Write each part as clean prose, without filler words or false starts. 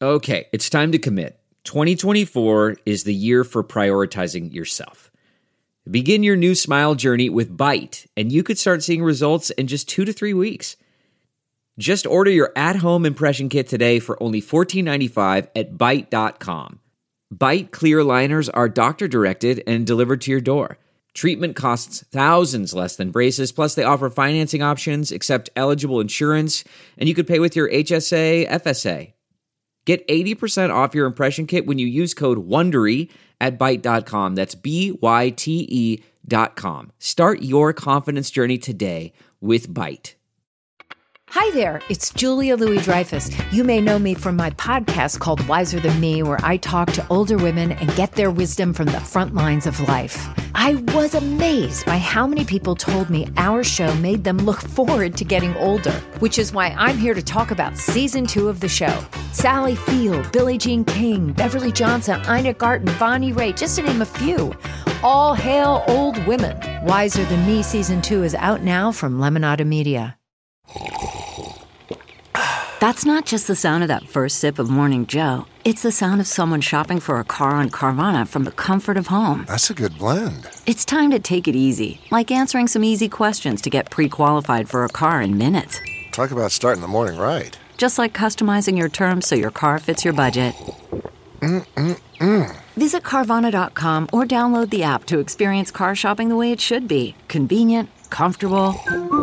Okay, it's time to commit. 2024 is the year for prioritizing yourself. Begin your new smile journey with Byte, and you could start seeing results in just 2 to 3 weeks. Just order your at-home impression kit today for only $14.95 at Byte.com. Byte clear liners are doctor-directed and delivered to your door. Treatment costs thousands less than braces, plus they offer financing options, accept eligible insurance, and you could pay with your HSA, FSA. Get 80% off your impression kit when you use code WONDERY at Byte.com. That's BYTE.com. Start your confidence journey today with Byte. Hi there, it's Julia Louis-Dreyfus. You may know me from my podcast called Wiser Than Me, where I talk to older women and get their wisdom from the front lines of life. I was amazed by how many people told me our show made them look forward to getting older, which is why I'm here to talk about season 2 of the show. Sally Field, Billie Jean King, Beverly Johnson, Ina Garten, Bonnie Raitt, just to name a few. All hail old women. Wiser Than Me season 2 is out now from Lemonada Media. That's not just the sound of that first sip of Morning Joe. It's the sound of someone shopping for a car on Carvana from the comfort of home. That's a good blend. It's time to take it easy, like answering some easy questions to get pre-qualified for a car in minutes. Talk about starting the morning right. Just like customizing your terms so your car fits your budget. Visit Carvana.com or download the app to experience car shopping the way it should be. Convenient, comfortable.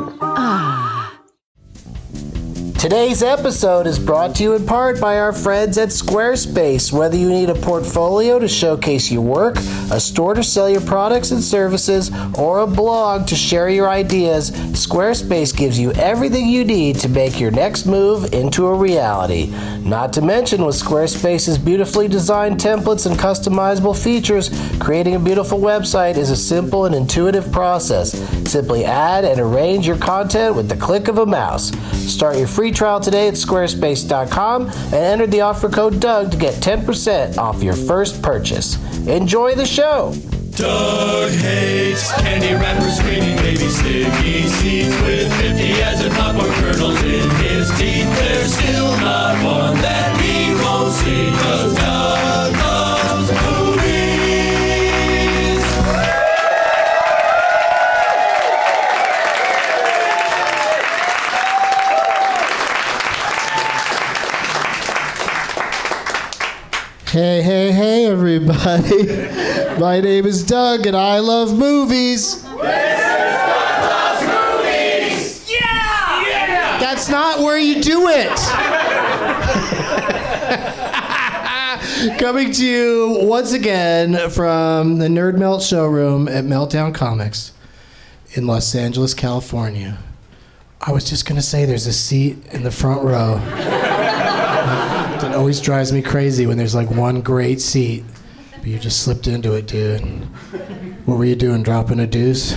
Today's episode is brought to you in part by our friends at Squarespace. Whether you need a portfolio to showcase your work, a store to sell your products and services, or a blog to share your ideas, Squarespace gives you everything you need to make your next move into a reality. Not to mention, with Squarespace's beautifully designed templates and customizable features, creating a beautiful website is a simple and intuitive process. Simply add and arrange your content with the click of a mouse. Start your free trial today at squarespace.com and enter the offer code Doug to get 10% off your first purchase. Enjoy the show! Doug hates candy wrappers, screaming baby sticky seeds with 50 as in popcorn kernels in his teeth. There's still not one that he won't see, 'cause Doug loves movies. Hey, everybody. My name is Doug, and I love movies. This is Doug Loves Movies! Yeah! That's not where you do it. Coming to you once again from the Nerd Melt showroom at Meltdown Comics in Los Angeles, California. I was just going to say there's a seat in the front row. It always drives me crazy when there's like one great seat, but you just slipped into it, dude. What were you doing, dropping a deuce?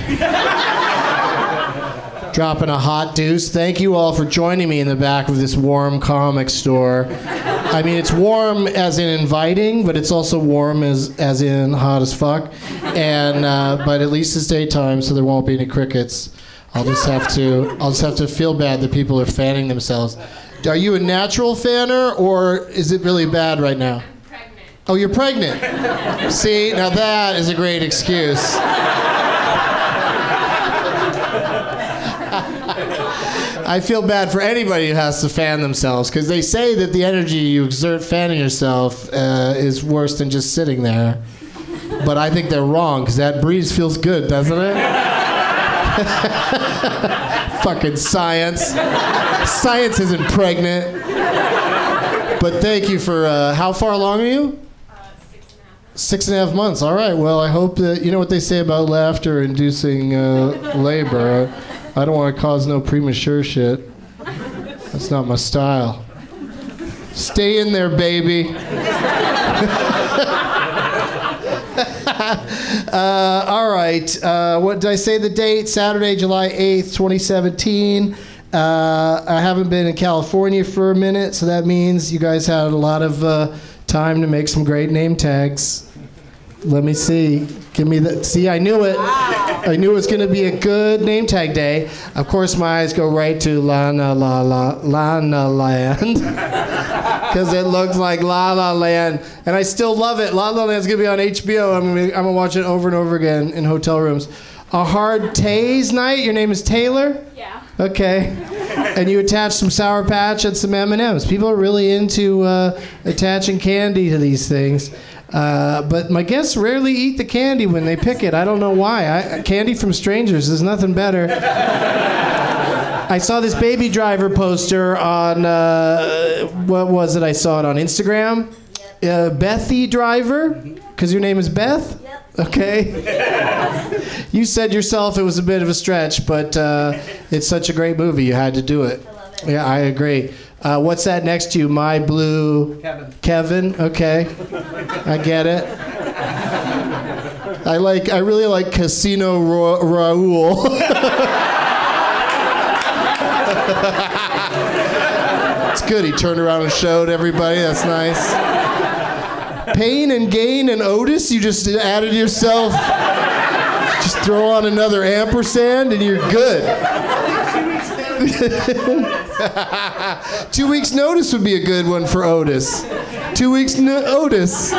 Dropping a hot deuce. Thank you all for joining me in the back of this warm comic store. I mean, it's warm as in inviting, but it's also warm as in hot as fuck. And but at least it's daytime, so there won't be any crickets. I'll just have to feel bad that people are fanning themselves. Are you a natural fanner, or is it really bad right now? I'm pregnant. Oh, you're pregnant? See, now that is a great excuse. I feel bad for anybody who has to fan themselves, because they say that the energy you exert fanning yourself is worse than just sitting there. But I think they're wrong, because that breeze feels good, doesn't it? Fucking science. Science isn't pregnant. But thank you for, how far along are you? 6.5 months. All right. Well, I hope that, you know what they say about laughter inducing labor. I don't want to cause no premature shit. That's not my style. Stay in there, baby. All right. What did I say the date? Saturday, July 8th, 2017. I haven't been in California for a minute, so that means you guys had a lot of time to make some great name tags. Let me see. Give me the... See, I knew it. I knew it was going to be a good name tag day. Of course, my eyes go right to Lana Land. because it looks like La La Land, and I still love it. La La Land's gonna be on HBO. I'm gonna watch it over and over again in hotel rooms. A hard Taze night. Your name is Taylor? Yeah. Okay. And you attach some Sour Patch and some M&Ms. People are really into attaching candy to these things. But my guests rarely eat the candy when they pick it. I don't know why. Candy from strangers is nothing better. I saw this Baby Driver poster on, what was it? I saw it on Instagram. Bethy Driver? Because your name is Beth? Yep. Okay. You said yourself it was a bit of a stretch, but it's such a great movie. You had to do it. I love it. Yeah, I agree. What's that next to you? My Blue... Kevin? Okay. I get it. I really like Casino Raoul. It's good. He turned around and showed everybody. That's nice. Pain and Gain and Otis, you just added yourself. Just throw on another ampersand and you're good. 2 weeks notice would be a good one for Otis. 2 weeks Otis.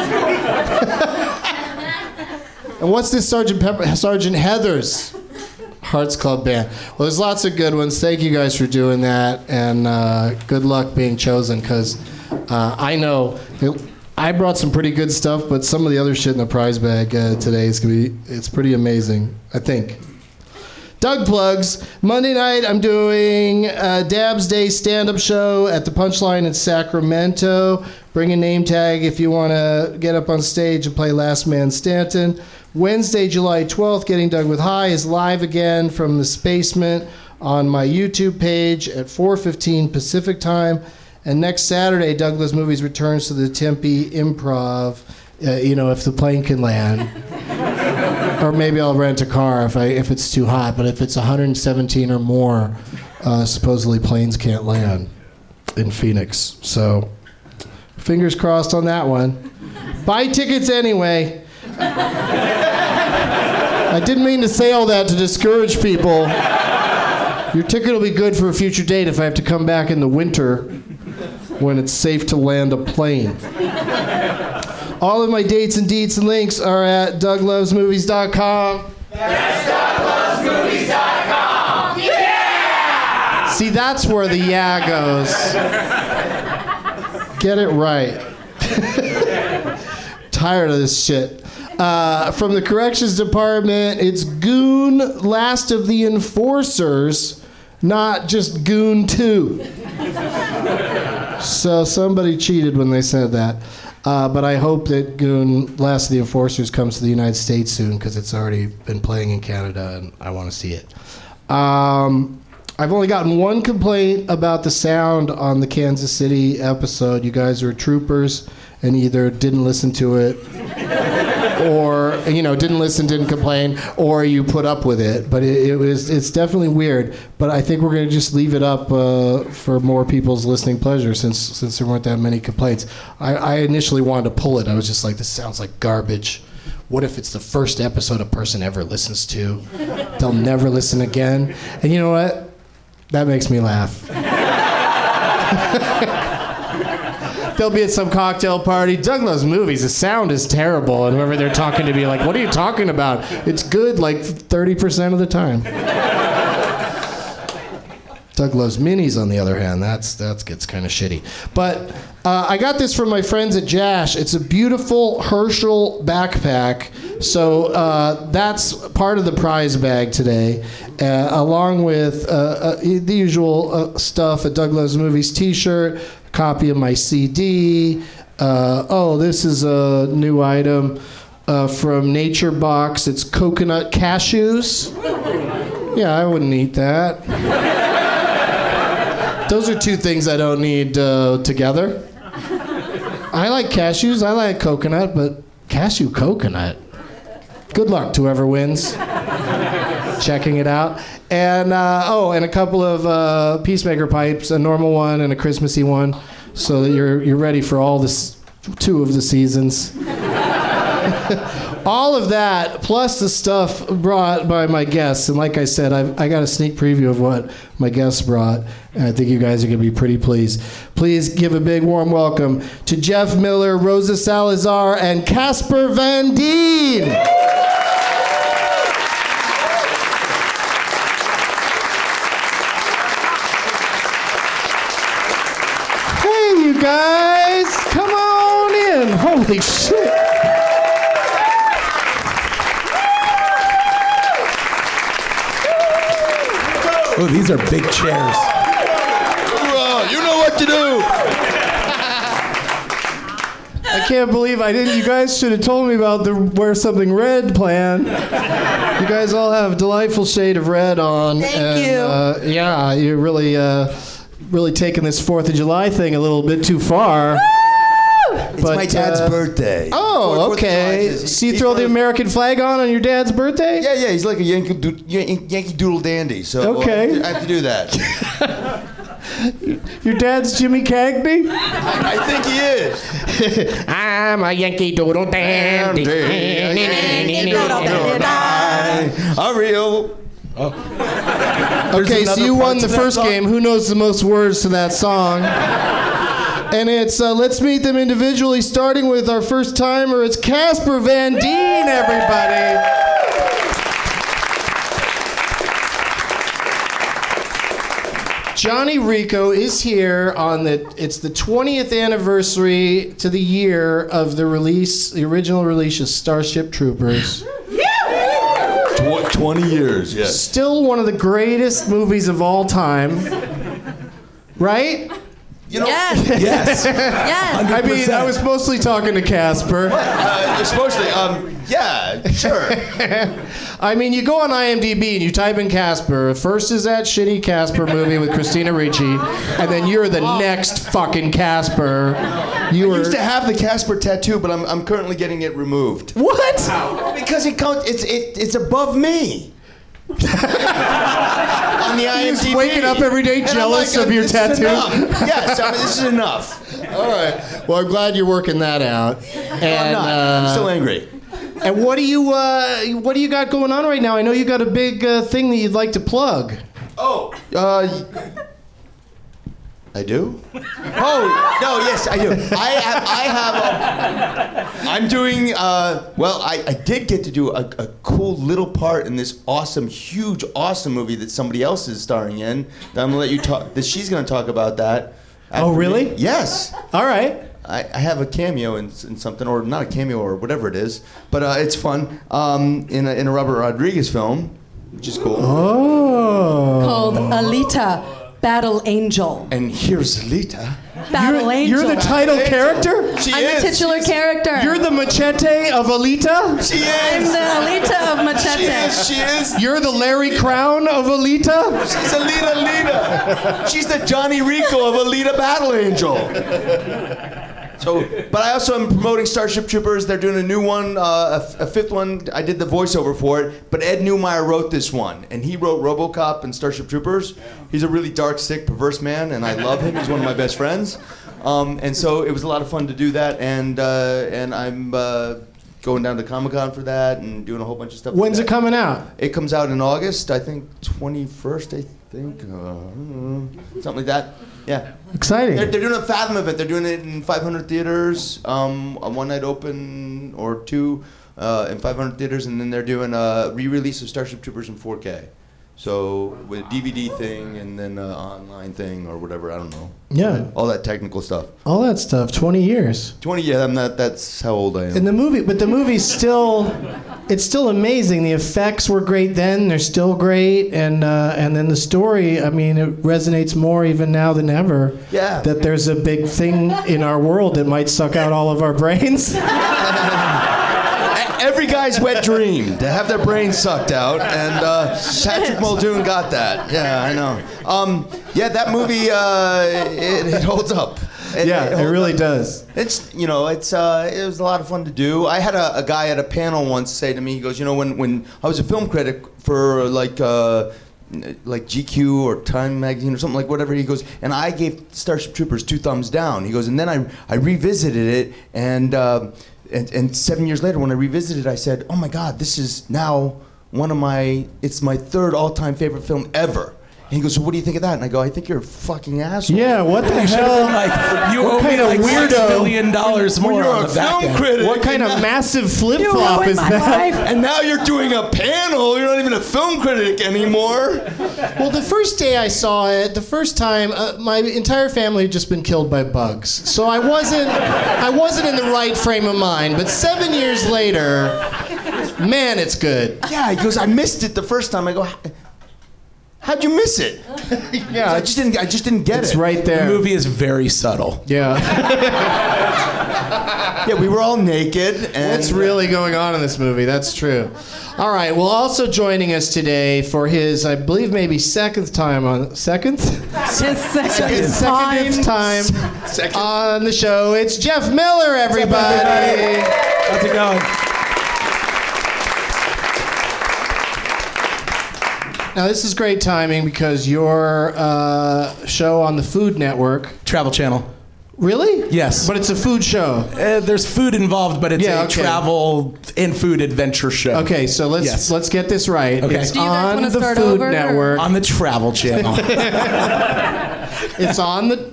And what's this Sergeant Heather's Hearts Club band? Well, there's lots of good ones. Thank you guys for doing that, and good luck being chosen, because I know I brought some pretty good stuff, but some of the other shit in the prize bag today is gonna be, it's pretty amazing, I think. Doug plugs. Monday night, I'm doing Dab's Day stand-up show at the Punchline in Sacramento. Bring a name tag if you want to get up on stage and play Last Man Stanton. Wednesday, July 12th, Getting Doug with High is live again from the Spacement on my YouTube page at 4:15 Pacific time. And next Saturday, Doug Loves Movies returns to the Tempe Improv, if the plane can land. Or maybe I'll rent a car if it's too hot. But if it's 117 or more, supposedly planes can't land in Phoenix. So fingers crossed on that one. Buy tickets anyway. I didn't mean to say all that to discourage people. Your ticket will be good for a future date if I have to come back in the winter when it's safe to land a plane. All of my dates and deets and links are at DougLovesMovies.com. That's DougLovesMovies.com. Yeah! See, that's where the yeah goes. Get it right. Tired of this shit. From the corrections department, it's Goon Last of the Enforcers, not just Goon 2. So somebody cheated when they said that. But I hope that Goon Last of the Enforcers comes to the United States soon, because it's already been playing in Canada and I want to see it. I've only gotten one complaint about the sound on the Kansas City episode. You guys are troopers and either didn't listen to it or, didn't complain, or you put up with it. But it's definitely weird. But I think we're going to just leave it up for more people's listening pleasure since there weren't that many complaints. I initially wanted to pull it. I was just like, this sounds like garbage. What if it's the first episode a person ever listens to? They'll never listen again. And you know what? That makes me laugh. They'll be at some cocktail party. Doug Loves Movies. The sound is terrible. And whoever they're talking to be like, what are you talking about? It's good like 30% of the time. Doug Loves Minis, on the other hand, that gets kind of shitty. But I got this from my friends at Jash. It's a beautiful Herschel backpack. So that's part of the prize bag today, along with the usual stuff, a Doug Loves Movies t-shirt, copy of my CD. This is a new item from Nature Box. It's coconut cashews. Yeah, I wouldn't eat that. Those are two things I don't need together. I like cashews, I like coconut, but cashew coconut. Good luck to whoever wins. Checking it out. And and a couple of Peacemaker pipes, a normal one and a Christmassy one, so that you're ready for all this 2 of the seasons. All of that, plus the stuff brought by my guests. And like I said, I got a sneak preview of what my guests brought. And I think you guys are going to be pretty pleased. Please give a big warm welcome to Jeff Miller, Rosa Salazar, and Casper Van Dien. Hey, you guys. Come on in. Holy shit. Oh, these are big chairs. You know what to do. I can't believe I didn't. You guys should have told me about the Wear Something Red plan. You guys all have a delightful shade of red on. Thank you. Yeah, you're really taking this 4th of July thing a little bit too far. It's my dad's birthday. Oh, okay. So you throw the American flag on your dad's birthday? Yeah, he's like a Yankee Doodle dandy. So Okay. I have to do that. Your dad's Jimmy Cagney? I think he is. I'm a Yankee Doodle dandy. A real. Okay, so you won the first game. Who knows the most words to that song? And it's, let's meet them individually, starting with our first timer. It's Casper Van Dien, everybody. Johnny Rico is here on it's the 20th anniversary to the year of the original release of Starship Troopers. 20 years, yes. Still one of the greatest movies of all time. Right? You know, Yes. Yes. Yes. I mean, I was mostly talking to Casper. You're supposed to. Yeah, sure. I mean, you go on IMDb and you type in Casper. First is that shitty Casper movie with Christina Ricci, and then you're the next fucking Casper. I used to have the Casper tattoo, but I'm currently getting it removed. What? Because it's above me. On the IMDb. You're just waking up every day And I'm jealous like, of your this is tattoo? enough. Yes, I mean, this is enough. All right. Well, I'm glad you're working that out. And, I'm still angry. And what do you got going on right now? I know you got a big thing that you'd like to plug. I do? Oh, no, yes, I do. I'm doing, I did get to do a cool little part in this awesome, huge, awesome movie that somebody else is starring in. That I'm going to let you talk, that she's going to talk about that. Oh, really? Me. Yes. All right. I have a cameo in something, or not a cameo, or whatever it is, but it's fun, in a Robert Rodriguez film, which is cool. Oh. Called Alita, Battle Angel. And here's Alita. Battle Angel. You're the title character? She I'm is. the titular character. You're the machete of Alita? She is. I'm the Alita of Machete. She is. You're the Larry Crown of Alita? She's Alita. She's the Johnny Rico of Alita Battle Angel. So, but I also am promoting Starship Troopers. They're doing a new one, a 5th one. I did the voiceover for it, but Ed Neumeyer wrote this one, and he wrote RoboCop and Starship Troopers. He's a really dark, sick, perverse man, and I love him. He's one of my best friends. And so it was a lot of fun to do that, and I'm going down to Comic-Con for that and doing a whole bunch of stuff. When's it coming out? It comes out in August, I think 21st, something like that. Yeah. Exciting. They're doing a Fathom event. They're doing it in 500 theaters, a one night open or two in 500 theaters, and then they're doing a re-release of Starship Troopers in 4K. So with a DVD thing and then an online thing or whatever, I don't know. Yeah. All that technical stuff. All that stuff, 20 years. 20, yeah, that's how old I am. And the movie's still, it's still amazing. The effects were great then, they're still great, and then the story, I mean, it resonates more even now than ever. Yeah. That there's a big thing in our world that might suck out all of our brains. Every guy's wet dream to have their brains sucked out, and Patrick Muldoon got that. Yeah, I know. Yeah, that movie it holds up. It really does. It's it was a lot of fun to do. I had a guy at a panel once say to me, he goes, when I was a film critic for like GQ or Time magazine or something, like whatever, he goes, and I gave Starship Troopers 2 thumbs down. He goes, and then I revisited it, and And 7 years later, when I revisited, I said, "Oh my God, this is now it's my third all-time favorite film ever." And he goes, "So what do you think of that?" And I go, "I think you're a fucking asshole." Yeah, what the hell? You What owe me kind of like $6 weirdo? million more You're on a the back film end. critic. What kind of massive flip-flop ruined is my that? life. And now you're doing a panel. You're not even a film critic anymore. Well, the first day I saw it, the first time, my entire family had just been killed by bugs, so I wasn't in the right frame of mind. But 7 years later, man, it's good. Yeah, he goes, "I missed it the first time." I go, "How'd you miss it?" Yeah, I just didn't get it's it. right The there. movie is very subtle. Yeah. Yeah, we were all naked. And What's really going on in this movie? That's true. All right. Well, also joining us today for his, I believe, maybe secondth time on His second time on the show. It's Jeff Miller, everybody. How's it going? Now this is great timing because your show on the Food Network. Travel Channel. Really? Yes. But it's a food show. There's food involved, but it's Yeah, a okay. travel and food adventure show. Okay, so Yes. let's get this right. Okay. It's Do you guys on wanna the start Food over, or- Network. On the Travel Channel. It's on the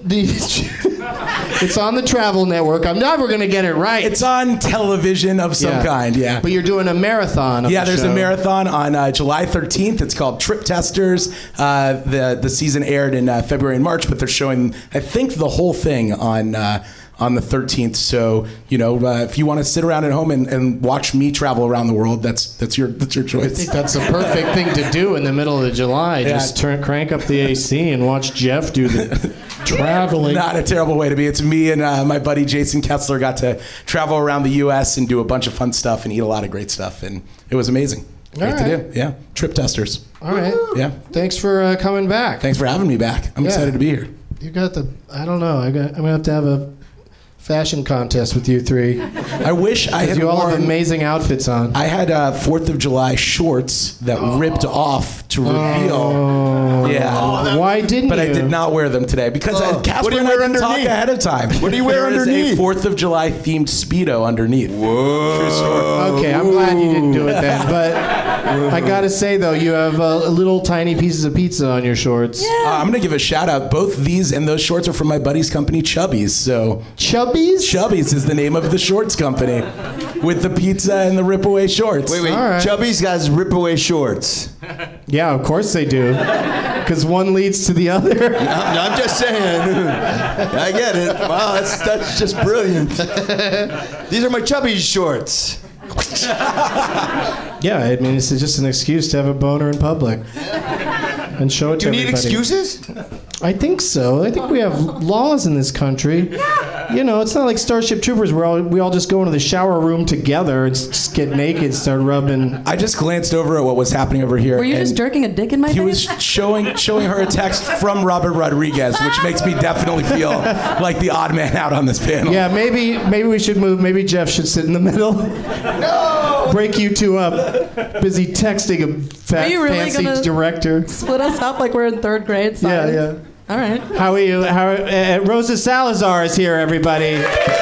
it's on the Travel Network. I'm never gonna get it right. It's on television of some kind, yeah. But you're doing a marathon. Of Yeah, the there's show. a marathon on July 13th. It's called Trip Testers. The season aired in February and March, but they're showing, I think, the whole thing on the 13th. So, if you want to sit around at home and watch me travel around the world, that's your I choice. think that's the perfect thing to do in the middle of July. Yeah. Just crank up the AC and watch Jeff do the traveling. Not a terrible way to be. It's me and my buddy Jason Kessler got to travel around the U.S. and do a bunch of fun stuff and eat a lot of great stuff, and it was amazing. Great to do. Yeah, Trip Testers. All right. Yeah. Thanks for coming back. Thanks for having me back. I'm excited to be here. You got I don't know. I'm gonna have to have a fashion contest with you three. I wish I had You all have worn. amazing outfits on. I had 4th of July shorts that ripped off to reveal. Yeah. Why didn't But you? I did not wear them today because Casper What do you and I wear didn't talk underneath? ahead of time. What do you wear There underneath? is a 4th of July themed Speedo underneath. Whoa. Okay, I'm glad you didn't do it then. But I gotta say though, you have little tiny pieces of pizza on your shorts. I'm going to give a shout out. Both these and those shorts are from my buddy's company, Chubby's. So Chubbies? Chubby's is the name of the shorts company with the pizza and the rip-away shorts. Wait. All right. Chubby's got rip away shorts. Yeah, of course they do. Because one leads to the other. I'm just saying. I get it. Wow, that's just brilliant. These are my Chubby's shorts. Yeah, I mean, it's just an excuse to have a boner in public. And show it Do to you need everybody. excuses? I think so. I think we have laws in this country. It's not like Starship Troopers where we all just go into the shower room together and just get naked, start rubbing. I just glanced over at what was happening over here. Were you and just jerking a dick in my He face? was showing her a text from Robert Rodriguez, which makes me definitely feel like the odd man out on this panel. Yeah, maybe we should move. Maybe Jeff should sit in the middle. No! Break you two up. Busy texting a Are you really fancy gonna- director. Split us up like we're in third grade. Yeah, science. yeah. All right. How are you? Rosa Salazar is here, everybody.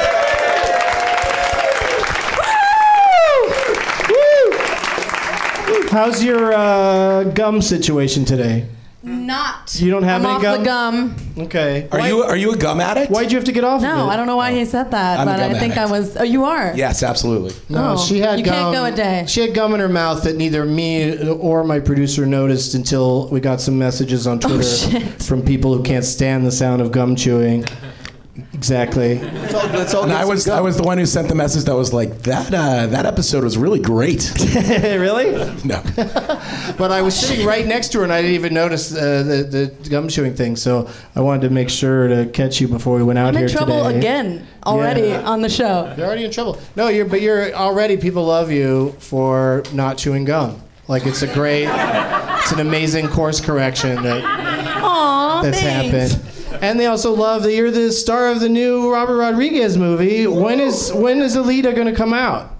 How's your gum situation today? Not. You don't have I'm any off gum? the gum. Okay. Are you a gum addict? Why'd you have to get off of it? No, I don't know why he said that, I'm a but gum I think addict. I was. Oh, you are? Yes, absolutely. No, Oh, she had you gum. can't go a day. She had gum in her mouth that neither me or my producer noticed until we got some messages on Twitter shit. from people who can't stand the sound of gum chewing. Exactly. Let's all And get I was the one who sent the message that was like that episode was really great. Really? No. But I was sitting right next to her and I didn't even notice the gum chewing thing. So I wanted to make sure to catch you before we went out I'm here in trouble today. again already Yeah. on the show. You're already in trouble. No, you're already. People love you for not chewing gum. Like it's an amazing course correction Aw, that's thanks. happened. And they also love that you're the star of the new Robert Rodriguez movie. When is Alita going to come out?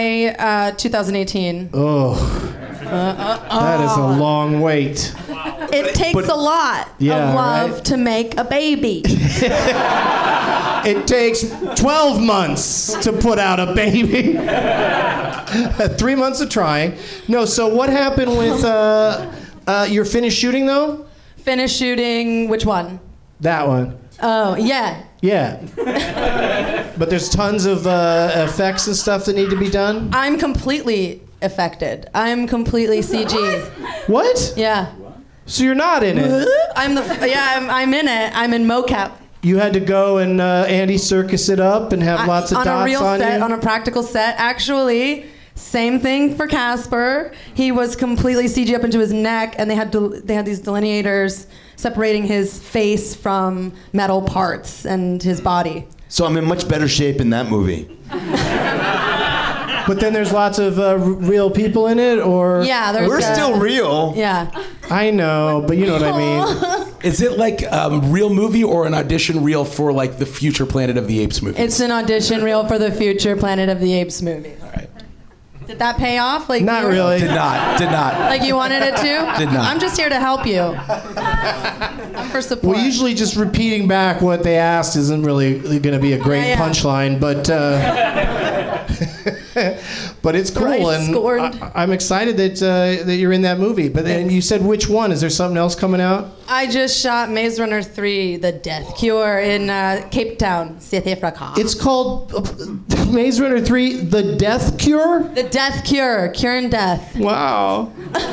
July 2018. Oh, that is a long wait. It takes a lot Yeah, of love right? to make a baby. It takes 12 months to put out a baby. 3 months of trying. No, so what happened with you're finished shooting though? Finish shooting, which one? That one. Oh, yeah. Yeah. But there's tons of effects and stuff that need to be done. I'm completely affected. I'm completely CG. What? Yeah. So you're not in it. I'm in it. I'm in mocap. You had to go and Andy Serkis it up and have lots of on dots a real on set, you? on a practical set. Actually, same thing for Casper. He was completely CG up into his neck, and they had these delineators separating his face from metal parts and his body. So I'm in much better shape in that movie. But then there's lots of real people in it, or Yeah, there's We're still real. Yeah. I know, but you know what I mean. Is it like a real movie or an audition reel for like the future Planet of the Apes movie? It's an audition reel for the future Planet of the Apes movie. All right. Did that pay off? Like Not you were- really. Did not. Like you wanted it to? Did not. I'm just here to help you. I'm for support. Well, usually just repeating back what they asked isn't really going to be a great Yeah. punchline, but but it's cool, Thrice and scorned. I'm excited that you're in that movie. But then you said which one? Is there something else coming out? I just shot Maze Runner 3: The Death Cure in Cape Town, South Africa. It's called Maze Runner 3: The Death Cure. The Death Cure, curing death. Wow.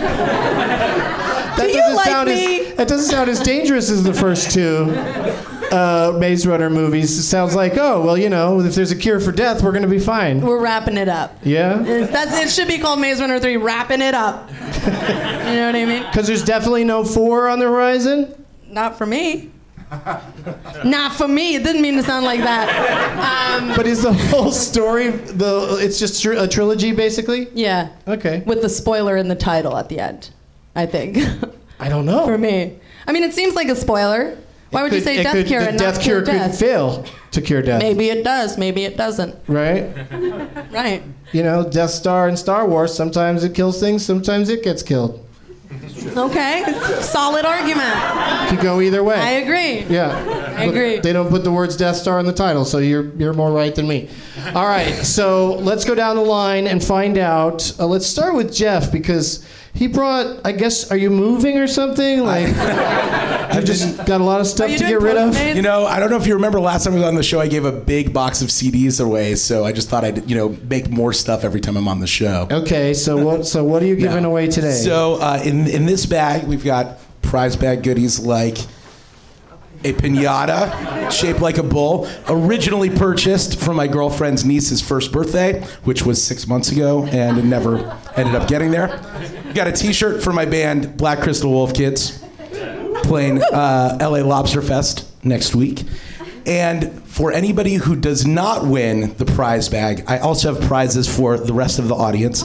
Do you like me? That doesn't sound as dangerous as the first two Maze Runner movies. It sounds like, oh, well, you know, if there's a cure for death, we're going to be fine. We're wrapping it up. Yeah? It should be called Maze Runner 3: Wrapping It Up. You know what I mean? Because there's definitely no 4 on the horizon? Not for me. Not for me. It didn't mean to sound like that. But is the whole story, it's just a trilogy, basically? Yeah. Okay. With the spoiler in the title at the end, I think. I don't know. For me. I mean, it seems like a spoiler. Why would you say death cure the and death not cure cure death? could fail to cure death. Maybe it does. Maybe it doesn't. Right? Right. You know, Death Star in Star Wars, sometimes it kills things, sometimes it gets killed. Okay. Solid argument. Could go either way. I agree. Yeah. I agree. They don't put the words Death Star in the title, so you're more right than me. All right, so let's go down the line and find out. Let's start with Jeff, because he brought, I guess, are you moving or something? Like, you just got a lot of stuff to get rid of? You know, I don't know if you remember last time I was on the show, I gave a big box of CDs away, so I just thought I'd, make more stuff every time I'm on the show. Okay, so what are you giving away today? So in this bag, we've got prize bag goodies like a piñata shaped like a bull, originally purchased from my girlfriend's niece's first birthday, which was 6 months ago, and it never ended up getting there. Got a t-shirt for my band, Black Crystal Wolf Kids, playing LA Lobster Fest next week. And for anybody who does not win the prize bag, I also have prizes for the rest of the audience.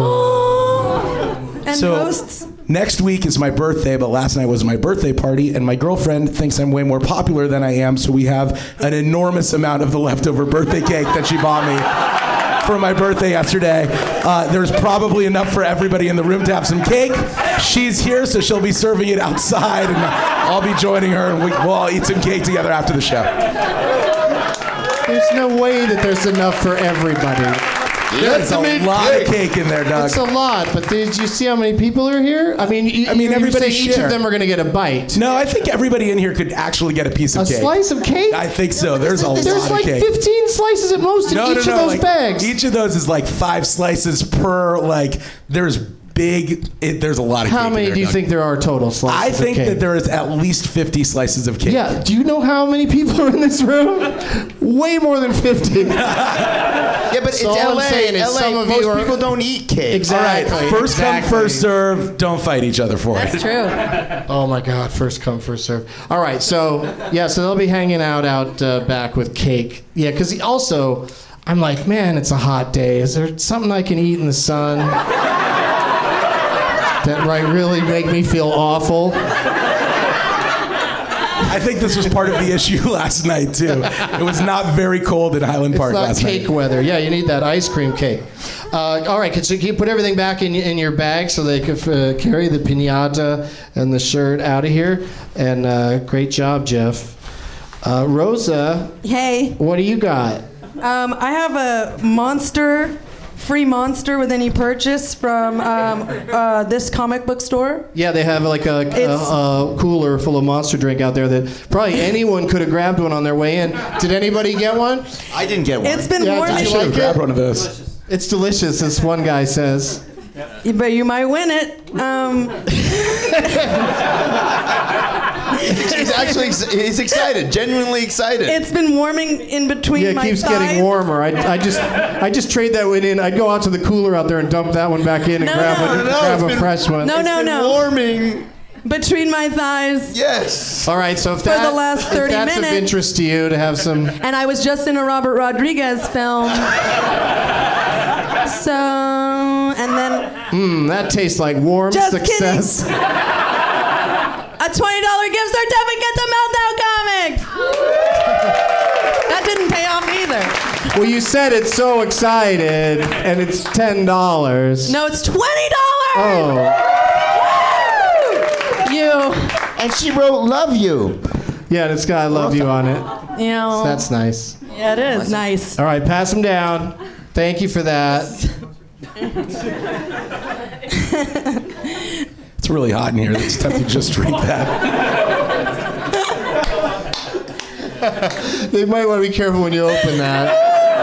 And So- hosts. Next week is my birthday, but last night was my birthday party, and my girlfriend thinks I'm way more popular than I am, so we have an enormous amount of the leftover birthday cake that she bought me for my birthday yesterday. There's probably enough for everybody in the room to have some cake. She's here, so she'll be serving it outside, and I'll be joining her, and we'll all eat some cake together after the show. There's no way that there's enough for everybody. There's a lot of cake in there, Doug. It's a lot, but did you see how many people are here? I mean, everybody each of share. them are going to get a bite. No, I think everybody in here could actually get a piece of A cake. slice of cake? I think so. There's a lot There's of like cake. 15 slices at most in each of those like, bags. Each of those is like 5 slices per. Like there's there's a lot of cake. How many in there, do you Doug. think there are total slices I think of cake? that there is at least 50 slices of cake. Yeah. Do you know how many people are in this room? Way more than 50. Yeah, but So it's all I'm LA. saying is LA, some of most you are- people don't eat cake. Exactly. All right, first come, first serve. Don't fight each other for That's it. true. Oh my God! First come, first serve. All right, so they'll be hanging out back with cake. Yeah, because also, I'm like, man, it's a hot day. Is there something I can eat in the sun that might really make me feel awful? I think this was part of the issue last night too. It was not very cold in Highland Park It's not last cake night. weather. Yeah, you need that ice cream cake. All right, so can you put everything back in your bag so they could carry the piñata and the shirt out of here? And great job, Jeff. Rosa. Hey. What do you got? I have a free monster with any purchase from this comic book store. Yeah, they have like a cooler full of Monster drink out there that probably anyone could have grabbed one on their way in. Did anybody get one? I didn't get one. It's been warming. I should have grabbed one of those. It's delicious, this one guy says. But you might win it. He's excited, genuinely excited. It's been warming in between my thighs. Yeah, it keeps getting warmer. I just trade that one in. I'd go out to the cooler out there and dump that one back in and grab a fresh one. No. Warming between my thighs. Yes. All right, so if the last 30 that's minutes. of interest to you to have some. And I was just in a Robert Rodriguez film. So, and then. That tastes like warm just success. Kidding. A $20 gift certificate to Meltdown Comics. That didn't pay off either. Well, you said it's so excited, and it's $10. No, it's $20. Oh. You. And she wrote "Love You." Yeah, and it's got "I love you" on it. You know. So that's nice. Yeah, it is nice. All right, pass them down. Thank you for that. It's really hot in here. It's tempting to just drink that. They might want to be careful when you open that.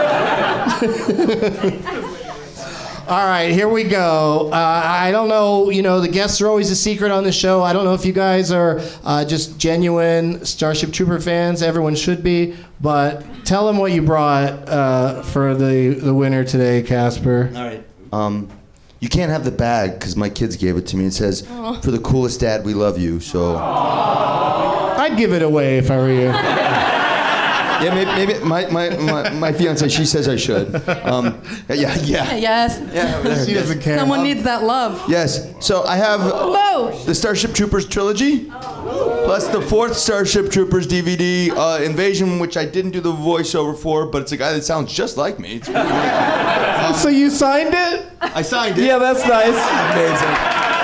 All right, here we go. I don't know, the guests are always a secret on the show. I don't know if you guys are just genuine Starship Trooper fans. Everyone should be. But tell them what you brought for the winner today, Casper. All right. You can't have the bag because my kids gave it to me. It says, "For the coolest dad, we love you." So I'd give it away if I were you. Yeah, maybe my fiance, she says I should. Yeah. Yes. Yeah, she doesn't care. Someone needs that love. Yes. So I have the Starship Troopers trilogy, plus the 4th Starship Troopers DVD, Invasion, which I didn't do the voiceover for, but it's a guy that sounds just like me. It's really weird. So you signed it? I signed it. Yeah, that's nice. Amazing.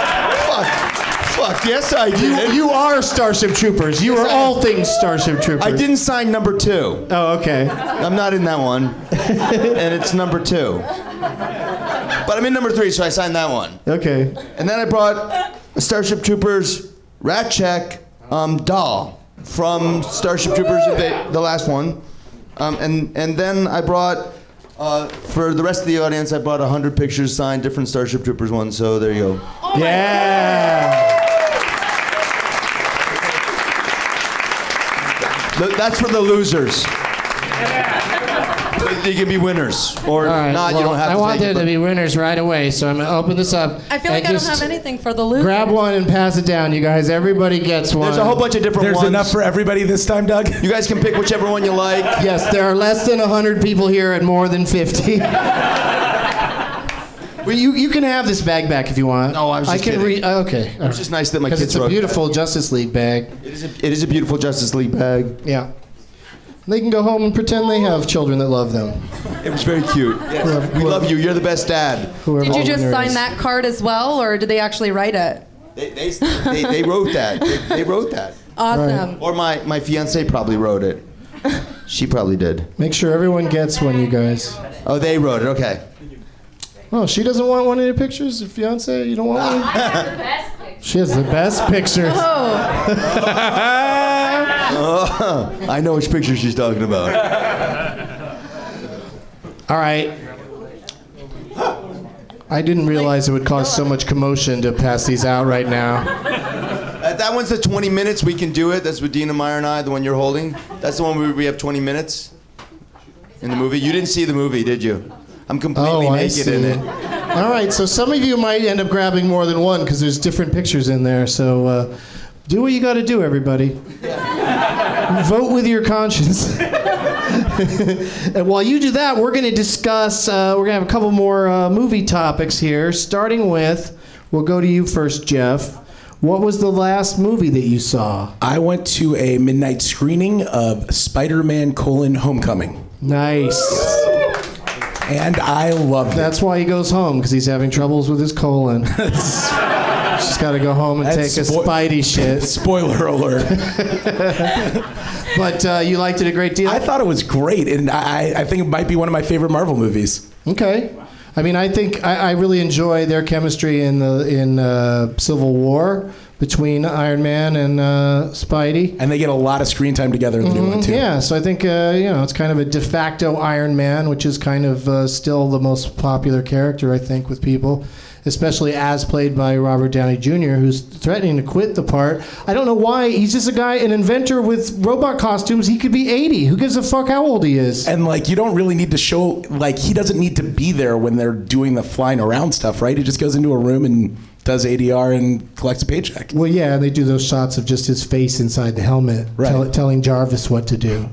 Fuck, yes I did. You are Starship Troopers. You are all things Starship Troopers. I didn't sign number 2. Oh, okay. I'm not in that one. And it's number 2. But I'm in number 3, so I signed that one. Okay. And then I brought a Starship Troopers Ratcheck doll from Starship Troopers, the last one. And then I brought, for the rest of the audience, I brought 100 pictures signed, different Starship Troopers ones, so there you go. Oh Yeah. That's for the losers. You can be winners, or not. You don't have to. I want take there to be winners right away, so I'm going to open this up. I feel like I don't have anything for the losers. Grab one and pass it down, you guys. Everybody gets one. There's a whole bunch of different ones. There's enough for everybody this time, Doug? You guys can pick whichever one you like. Yes, there are less than 100 people here and more than 50. Well, you can have this bag back if you want. No, I was just kidding. Okay. It's just nice that my kids Because it's a wrote beautiful Justice League bag. It is a beautiful Justice League bag. Yeah. They can go home and pretend they have children that love them. It was very cute. Yes. We love you. You're the best dad. Did you just sign that card as well, or did they actually write it? They wrote that. They wrote that. Awesome. Or my fiance probably wrote it. She probably did. Make sure everyone gets one, you guys. Oh, they wrote it. Okay. Oh, she doesn't want one of your pictures? Your fiance? You don't want one? She has the best pictures. I know which picture she's talking about. All right. I didn't realize it would cause so much commotion to pass these out right now. That one's the 20 minutes. We can do it. That's with Dina Meyer and I, the one you're holding. That's the one where we have 20 minutes in the movie. You didn't see the movie, did you? I'm completely naked in it. All right, so some of you might end up grabbing more than one because there's different pictures in there. So do what you got to do, everybody. Vote with your conscience. And while you do that, we're going to discuss, we're going to have a couple more movie topics here, starting with, we'll go to you first, Jeff. What was the last movie that you saw? I went to a midnight screening of Spider-Man: Homecoming. Nice. And I loved it. That's why he goes home, because he's having troubles with his colon. Just got to go home and take a Spidey shit. Spoiler alert. But you liked it a great deal? I thought it was great, and I think it might be one of my favorite Marvel movies. Okay. I mean, I think I really enjoy their chemistry in Civil War between Iron Man and Spidey. And they get a lot of screen time together in the new one, too. Yeah, so I think, it's kind of a de facto Iron Man, which is kind of still the most popular character, I think, with people, especially as played by Robert Downey Jr., who's threatening to quit the part. I don't know why. He's just a guy, an inventor with robot costumes. He could be 80. Who gives a fuck how old he is? And, you don't really need to show, he doesn't need to be there when they're doing the flying around stuff, right? He just goes into a room and does ADR and collects a paycheck. Well, yeah, they do those shots of just his face inside the helmet, right. Telling Jarvis what to do.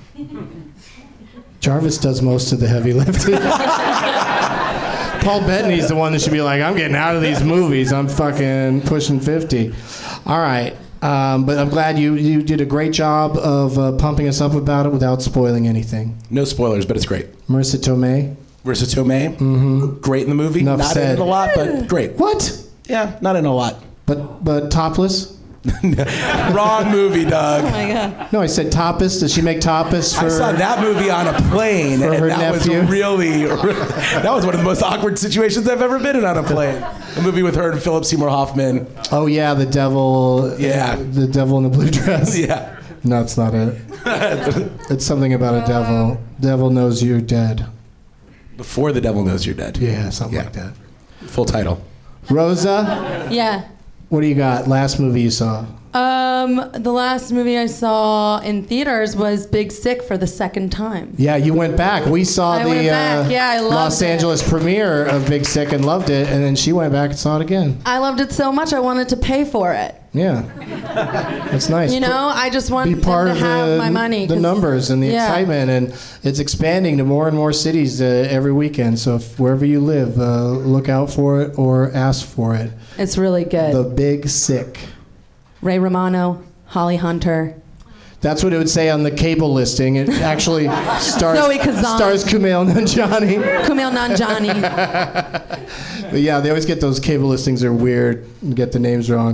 Jarvis does most of the heavy lifting. Paul Bettany's the one that should be like, I'm getting out of these movies. I'm fucking pushing 50. All right. But I'm glad you did a great job of pumping us up about it without spoiling anything. No spoilers, but it's great. Marissa Tomei. Great in the movie. Enough Not said. in a lot, but great. What? Yeah, not in a lot. But topless? Wrong movie, Doug. Oh my God. No, I said tapas. Does she make tapas for? I saw that movie on a plane, for and her that nephew? was that was one of the most awkward situations I've ever been in on a plane. A movie with her and Philip Seymour Hoffman. Oh yeah, the devil. Yeah, the devil in the blue dress. Yeah. No, it's not it. It's something about a devil. Devil knows you're dead. Before the devil knows you're dead. Yeah, something like that. Full title. Rosa? Yeah. What do you got? Last movie you saw? The last movie I saw in theaters was Big Sick for the second time. Yeah, you went back. We saw I went back. Yeah, I loved Los it. Angeles premiere of Big Sick and loved it, and then she went back and saw it again. I loved it so much I wanted to pay for it. Yeah, that's nice. I just wanted be part them to of have my money. the numbers and the excitement, and it's expanding to more and more cities every weekend. So wherever you live, look out for it or ask for it. It's really good. The Big Sick. Ray Romano, Holly Hunter. That's what it would say on the cable listing. It actually stars Kumail Nanjiani. Kumail Nanjiani. But yeah, they always get those cable listings are weird and get the names wrong.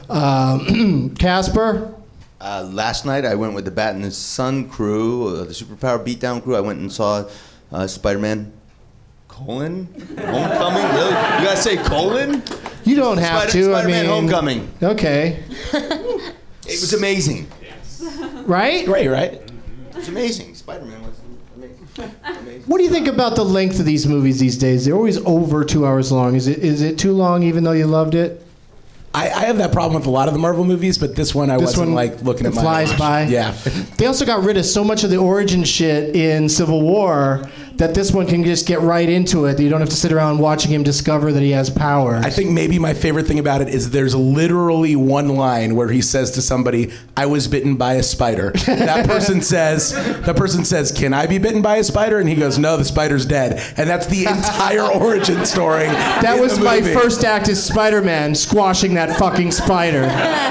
Casper? Last night I went with the Bat and the Sun crew, the Superpower Beatdown crew. I went and saw Spider-Man: Homecoming. Really? You gotta say colon? You don't have to. Spider-Man: Homecoming. Okay. It was amazing. Right? Great, right? It was amazing. Spider-Man was amazing. What do you think about the length of these movies these days? They're always over 2 hours long. Is it too long even though you loved it? I have that problem with a lot of the Marvel movies, but this one wasn't looking at my flies watch. by. Yeah. They also got rid of so much of the origin shit in Civil War that this one can just get right into it. You don't have to sit around watching him discover that he has powers. I think maybe my favorite thing about it is there's literally one line where he says to somebody, "I was bitten by a spider." That person says, "Can I be bitten by a spider?" And he goes, "No, the spider's dead." And that's the entire origin story. That was my first act as Spider-Man, squashing that fucking spider.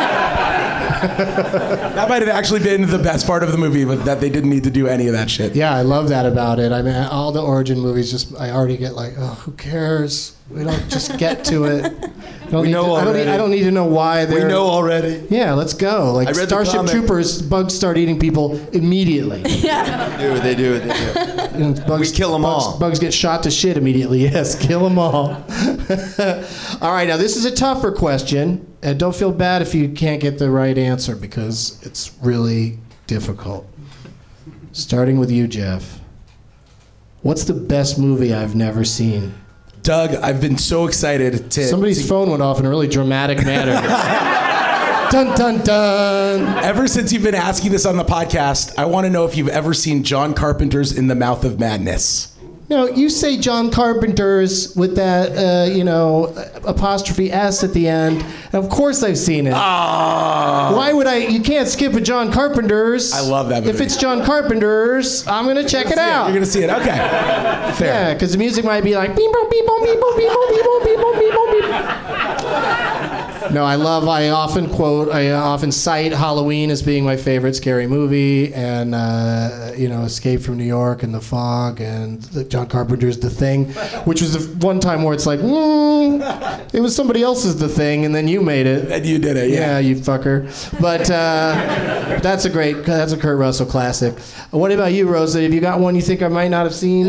That might have actually been the best part of the movie, but that they didn't need to do any of that shit. Yeah, I love that about it. I mean, all the origin movies, I already get like, oh, who cares? We don't just get to it. I don't need to know why they're... We know already. Yeah, let's go. Like I read the Starship comic. Troopers, bugs start eating people immediately. They do. Bugs, We kill them all. Bugs get shot to shit immediately. Yes, kill them all. All right, now this is a tougher question. And don't feel bad if you can't get the right answer because it's really difficult. Starting with you, Jeff. What's the best movie I've never seen? Doug, I've been so excited to... Somebody's phone went off in a really dramatic manner. Dun, dun, dun. Ever since you've been asking this on the podcast, I want to know if you've ever seen John Carpenter's In the Mouth of Madness. No, you say John Carpenter's with that, apostrophe S at the end. And of course I've seen it. Oh. Why would I? You can't skip a John Carpenter's. I love that movie. If it's John Carpenter's, I'm going to check it out. You're going to see it. Okay. Fair. Yeah, because the music might be like... beep, boop, beep, boop, beep, boop, beep, boop, beep, boop, beep, boop, beep, boop, beep. No, I often cite Halloween as being my favorite scary movie, and Escape from New York and The Fog and John Carpenter's The Thing, which was the one time where it's like, it was somebody else's The Thing, and then you made it. And you did it, yeah. You fucker. But that's a Kurt Russell classic. What about you, Rosa? Have you got one you think I might not have seen?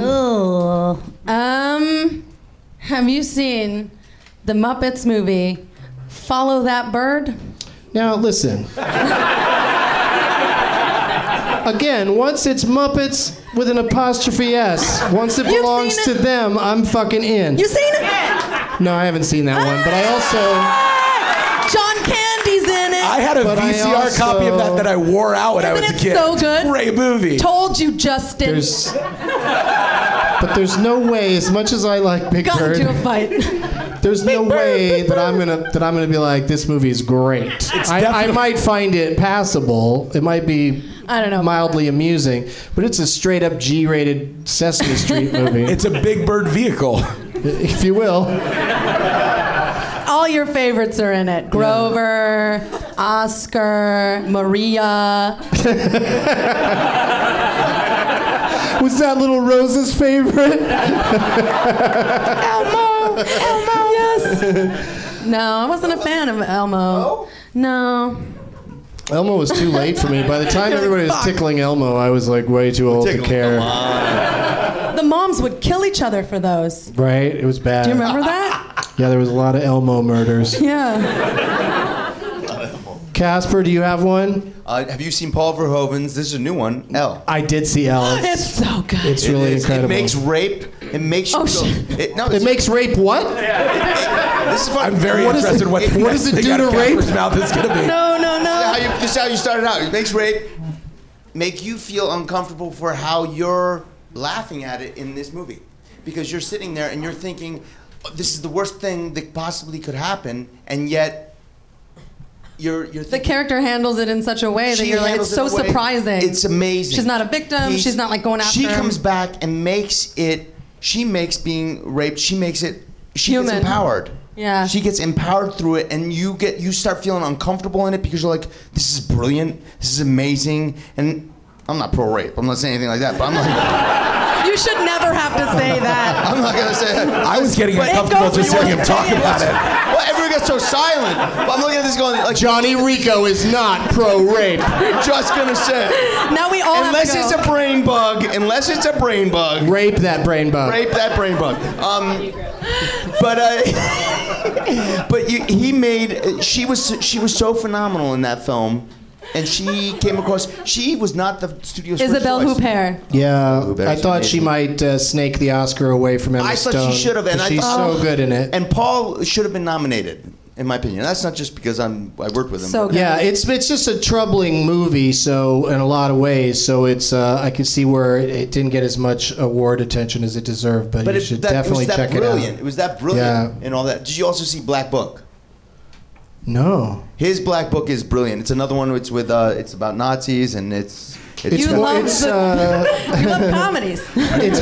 Have you seen the Muppets movie, Follow That Bird? Now, listen. Again, once it's Muppets with an apostrophe S, once it belongs to them, I'm fucking in. You seen it? No, I haven't seen that one, but I also... John Candy's in it. I had a VCR copy of that I wore out when I was a kid. So good. Great movie. Told you, Justin. But there's no way, as much as I like Big Got Bird, into a fight. There's no way that I'm gonna be like, this movie is great. I might find it passable. It might be, I don't know, mildly amusing, but it's a straight up G-rated Sesame Street movie. It's a Big Bird vehicle, if you will. All your favorites are in it. Grover, Oscar, Maria. Was that little Rosa's favorite? Elmo! Yes! No, I wasn't a fan of Elmo. No. Elmo was too late for me. By the time everybody was tickling Elmo, I was like way too old to care. The moms would kill each other for those. Right? It was bad. Do you remember that? Yeah, there was a lot of Elmo murders. Yeah. Casper, do you have one? Have you seen Paul Verhoeven's? This is a new one, Elle. I did see Elle. It's so good. It's really incredible. It makes rape. It makes you go. It makes rape what? This is fun. I'm very interested in what does it do to rape? Mouth is gonna be. No. This is how you started out. It makes rape make you feel uncomfortable for how you're laughing at it in this movie, because you're sitting there and you're thinking, this is the worst thing that possibly could happen, and yet. You're the character handles it in such a way that you're like, it's so surprising. It's amazing. She's not a victim. She's not like going after She him. comes back and makes it. She makes being raped. She makes it. She Human. gets empowered. Yeah. She gets empowered through it, and you start feeling uncomfortable in it because you're like, this is brilliant. This is amazing. And I'm not pro rape. I'm not saying anything like that. But I'm like. You should never have to say that. I'm not gonna say that. I was getting uncomfortable just hearing him talk about it. Well, everyone gets so silent. But I'm looking at this going like, Johnny Rico is not pro-rape. You're just gonna say. Now we all unless have to it's a brain bug. Unless it's a brain bug. Rape that brain bug. Rape that brain bug. But he made. She was so phenomenal in that film. And she came across. She was not the studio's Isabelle first choice. Huppert. Yeah, Huppert, I thought she might snake the Oscar away from Emma Stone. I thought she should have, and she's so good in it. And Paul should have been nominated, in my opinion. That's not just because I worked with him. So good. Yeah, it's just a troubling movie. So in a lot of ways, so it's I can see where it didn't get as much award attention as it deserved. But you should definitely check it out. It was that brilliant and all that. Did you also see Black Book? No. His Black Book is brilliant. It's another one. It's with. It's about Nazis, and it's. You love comedies. It's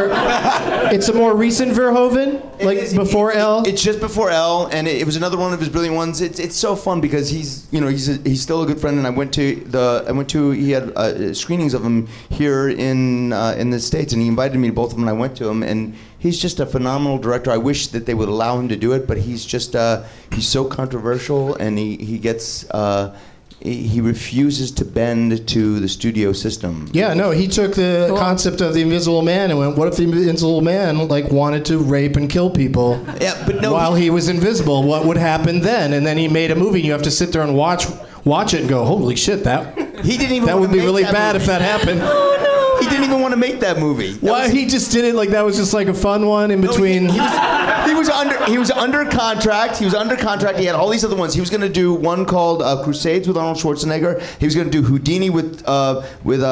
a more recent Verhoeven, before Elle. It's just before Elle, and it was another one of his brilliant ones. It's so fun because he's still a good friend, and I went to he had screenings of him here in the States, and he invited me to both of them, and I went to him, and he's just a phenomenal director. I wish that they would allow him to do it, but he's just he's so controversial, and he gets. He refuses to bend to the studio system. Yeah, no, he took the concept of the Invisible Man and went, what if the Invisible Man wanted to rape and kill people while he was invisible? What would happen then? And then he made a movie, and you have to sit there and watch it and go, holy shit, that would be really bad if that happened. Oh, no. He didn't even want to make that movie. Why? He just did it like that was just like a fun one in between. He was under contract. He had all these other ones. He was going to do one called Crusades with Arnold Schwarzenegger. He was going to do Houdini with Tom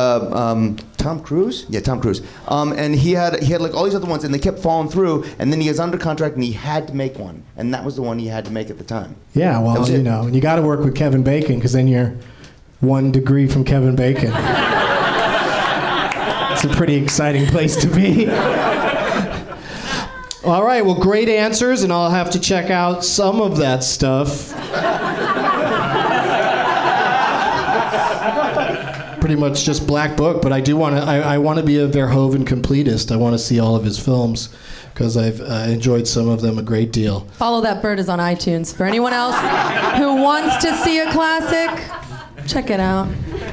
Cruise. Yeah, Tom Cruise. And he had like all these other ones, and they kept falling through. And then he was under contract, and he had to make one, and that was the one he had to make at the time. Yeah, well, and you got to work with Kevin Bacon because then you're 1 degree from Kevin Bacon. It's a pretty exciting place to be. All right, well, great answers, and I'll have to check out some of that stuff. Pretty much just Black Book, but I do want to. I want to be a Verhoeven completist. I want to see all of his films because I've enjoyed some of them a great deal. Follow That Bird is on iTunes. For anyone else who wants to see a classic, check it out.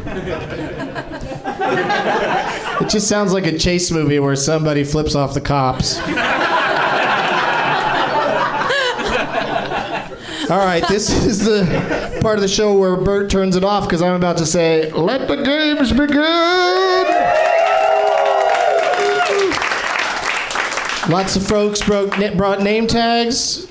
It just sounds like a chase movie where somebody flips off the cops. All right, this is the part of the show where Bert turns it off because I'm about to say, "Let the games begin!" Lots of folks brought name tags.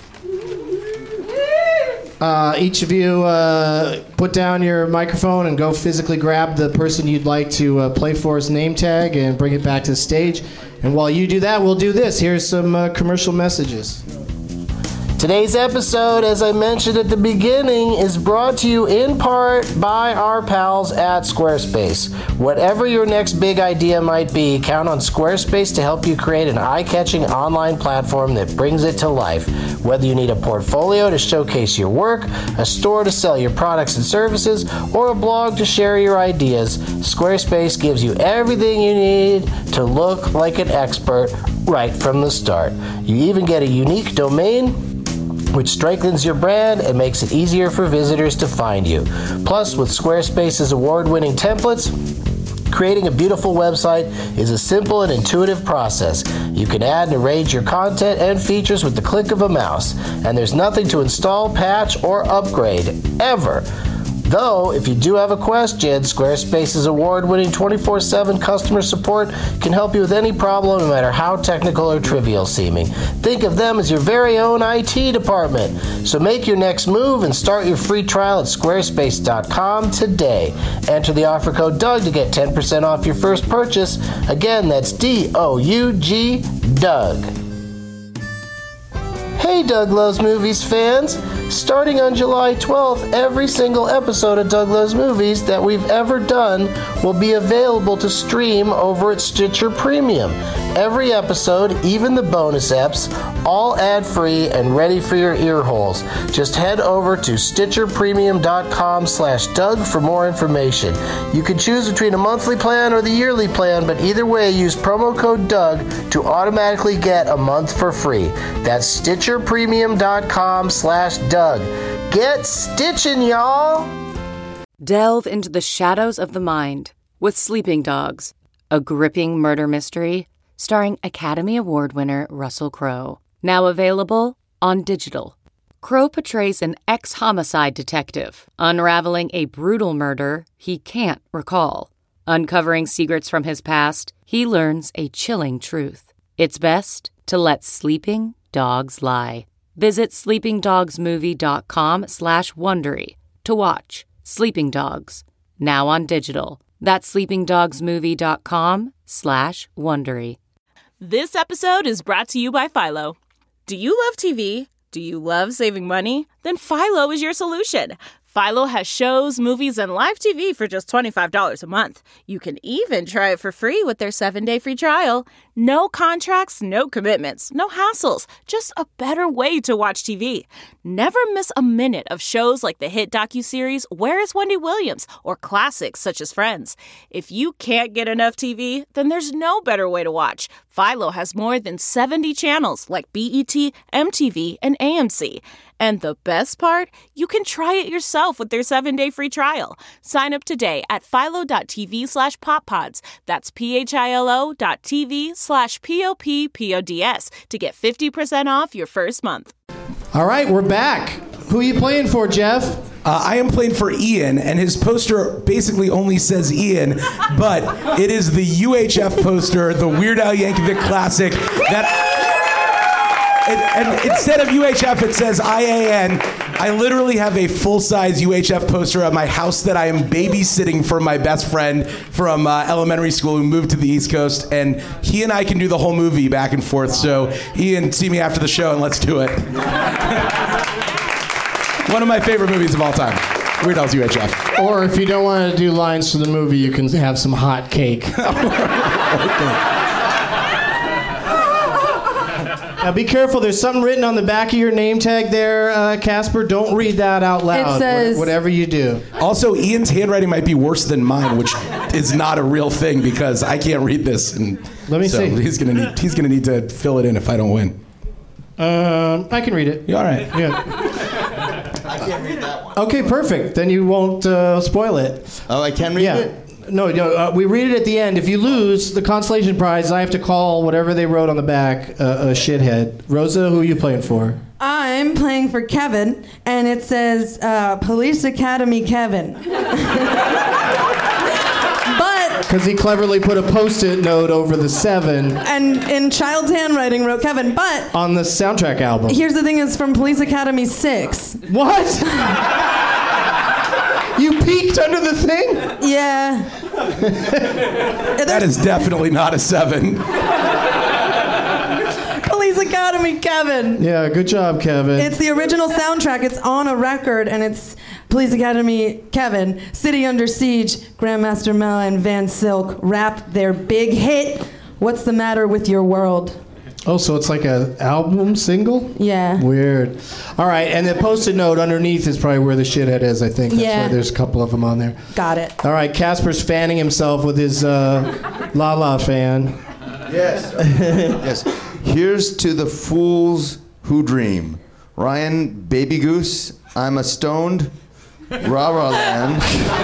Each of you put down your microphone and go physically grab the person you'd like to play for his name tag and bring it back to the stage. And while you do that, we'll do this. Here's some commercial messages. Today's episode, as I mentioned at the beginning, is brought to you in part by our pals at Squarespace. Whatever your next big idea might be, count on Squarespace to help you create an eye-catching online platform that brings it to life. Whether you need a portfolio to showcase your work, a store to sell your products and services, or a blog to share your ideas, Squarespace gives you everything you need to look like an expert right from the start. You even get a unique domain, which strengthens your brand and makes it easier for visitors to find you. Plus, with Squarespace's award-winning templates, creating a beautiful website is a simple and intuitive process. You can add and arrange your content and features with the click of a mouse, and there's nothing to install, patch, or upgrade, ever. Though, if you do have a question, Squarespace's award-winning 24/7 customer support can help you with any problem, no matter how technical or trivial seeming. Think of them as your very own IT department. So make your next move and start your free trial at squarespace.com today. Enter the offer code DOUG to get 10% off your first purchase. Again, that's DOUG, Doug. Hey, Doug Loves Movies fans! Starting on July 12th, every single episode of Doug Loves Movies that we've ever done will be available to stream over at Stitcher Premium. Every episode, even the bonus eps, all ad-free and ready for your ear holes. Just head over to StitcherPremium.com/Doug for more information. You can choose between a monthly plan or the yearly plan, but either way, use promo code Doug to automatically get a month for free. That's StitcherPremium.com/Doug. Get stitching, y'all! Delve into the shadows of the mind with Sleeping Dogs, a gripping murder mystery starring Academy Award winner Russell Crowe. Now available on digital. Crowe portrays an ex-homicide detective, unraveling a brutal murder he can't recall. Uncovering secrets from his past, he learns a chilling truth. It's best to let sleeping dogs lie. Visit sleepingdogsmovie.com/Wondery to watch Sleeping Dogs, now on digital. That's sleepingdogsmovie.com/Wondery. This episode is brought to you by Philo. Do you love TV? Do you love saving money? Then Philo is your solution. Philo has shows, movies, and live TV for just $25 a month. You can even try it for free with their 7-day free trial. No contracts, no commitments, no hassles. Just a better way to watch TV. Never miss a minute of shows like the hit docuseries Where is Wendy Williams? Or classics such as Friends. If you can't get enough TV, then there's no better way to watch. Philo has more than 70 channels like BET, MTV, and AMC. And the best part? You can try it yourself with their 7-day free trial. Sign up today at philo.tv/poppods. That's philo.tv/POPPODS to get 50% off your first month. All right, we're back. Who are you playing for, Jeff? I am playing for Ian, and his poster basically only says Ian, but it is the UHF poster, the Weird Al Yankovic classic that... And instead of UHF, it says IAN. I literally have a full-size UHF poster at my house that I am babysitting for my best friend from elementary school who moved to the East Coast, and he and I can do the whole movie back and forth. So, Ian, see me after the show, and let's do it. One of my favorite movies of all time. Weird Al's UHF. Or if you don't want to do lines for the movie, you can have some hot cake. Okay. Now be careful. There's something written on the back of your name tag there, Casper. Don't read that out loud. It says- whatever you do. Also, Ian's handwriting might be worse than mine, which is not a real thing because I can't read this. And Let me see. He's gonna need to fill it in if I don't win. I can read it. You all right? Yeah. I can't read that one. Okay, perfect. Then you won't spoil it. Oh, I can read it? No, we read it at the end. If you lose the consolation prize, I have to call whatever they wrote on the back a shithead. Rosa, who are you playing for? I'm playing for Kevin, and it says Police Academy Kevin. But Because he cleverly put a Post-it note over the 7 and in child's handwriting wrote Kevin. But on the soundtrack album. here's the thing: it's from Police Academy 6. What? You peeked under the thing? Yeah. That is definitely not a 7. Police Academy Kevin. Yeah, good job, Kevin. It's the original soundtrack. It's on a record, and it's Police Academy Kevin, City Under Siege, Grandmaster Mel and Van Silk rap their big hit, What's the Matter with Your World? Oh, so it's like an album single? Yeah. Weird. All right, and the Post-it note underneath is probably where the shithead is, I think. That's Yeah. why there's a couple of them on there. Got it. All right, Casper's fanning himself with his La La fan. Yes. Yes. Here's to the fools who dream. Ryan Baby Goose, I'm a stoned rah-rah land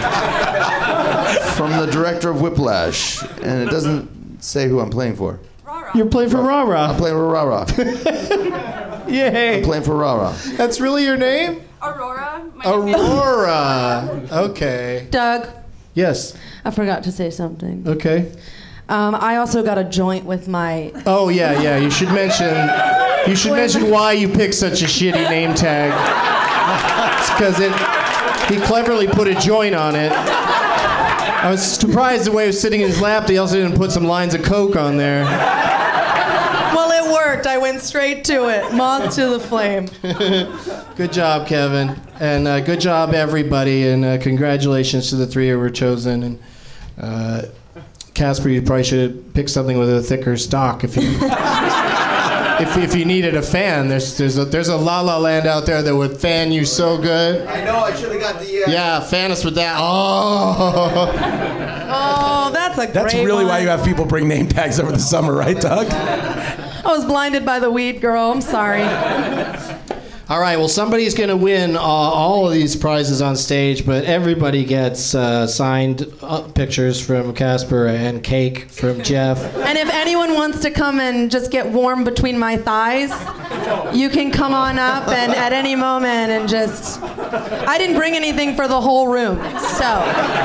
from the director of Whiplash. And it doesn't say who I'm playing for. You're playing for Rah Rah. I'm playing for rah-rah. Yay. I'm playing for rah-rah. That's really your name? Aurora. Aurora. Okay. Doug, Yes. I forgot to say something. Okay. I also got a joint with my. Oh yeah. You should mention. You should mention why you picked such a shitty name tag. It's because he cleverly put a joint on it. I was surprised the way it was sitting in his lap. They also didn't put some lines of coke on there. Well, it worked. I went straight to it. Moth to the flame. Good job, Kevin, and good job, everybody, and congratulations to the 3 who were chosen. And Casper, you probably should have picked something with a thicker stock if you if you needed a fan. There's a La La Land out there that would fan you so good. I know, I should have got the... Yeah, fan us with that. Oh. Oh, that's a great That's really one. why you have people bring name tags over the summer, right, Doug? I was blinded by the weed, girl. I'm sorry. All right, well, somebody's going to win all of these prizes on stage, but everybody gets signed pictures from Casper and cake from Jeff. And if anyone wants to come and just get warm between my thighs, you can come on up and at any moment and just... I didn't bring anything for the whole room, so...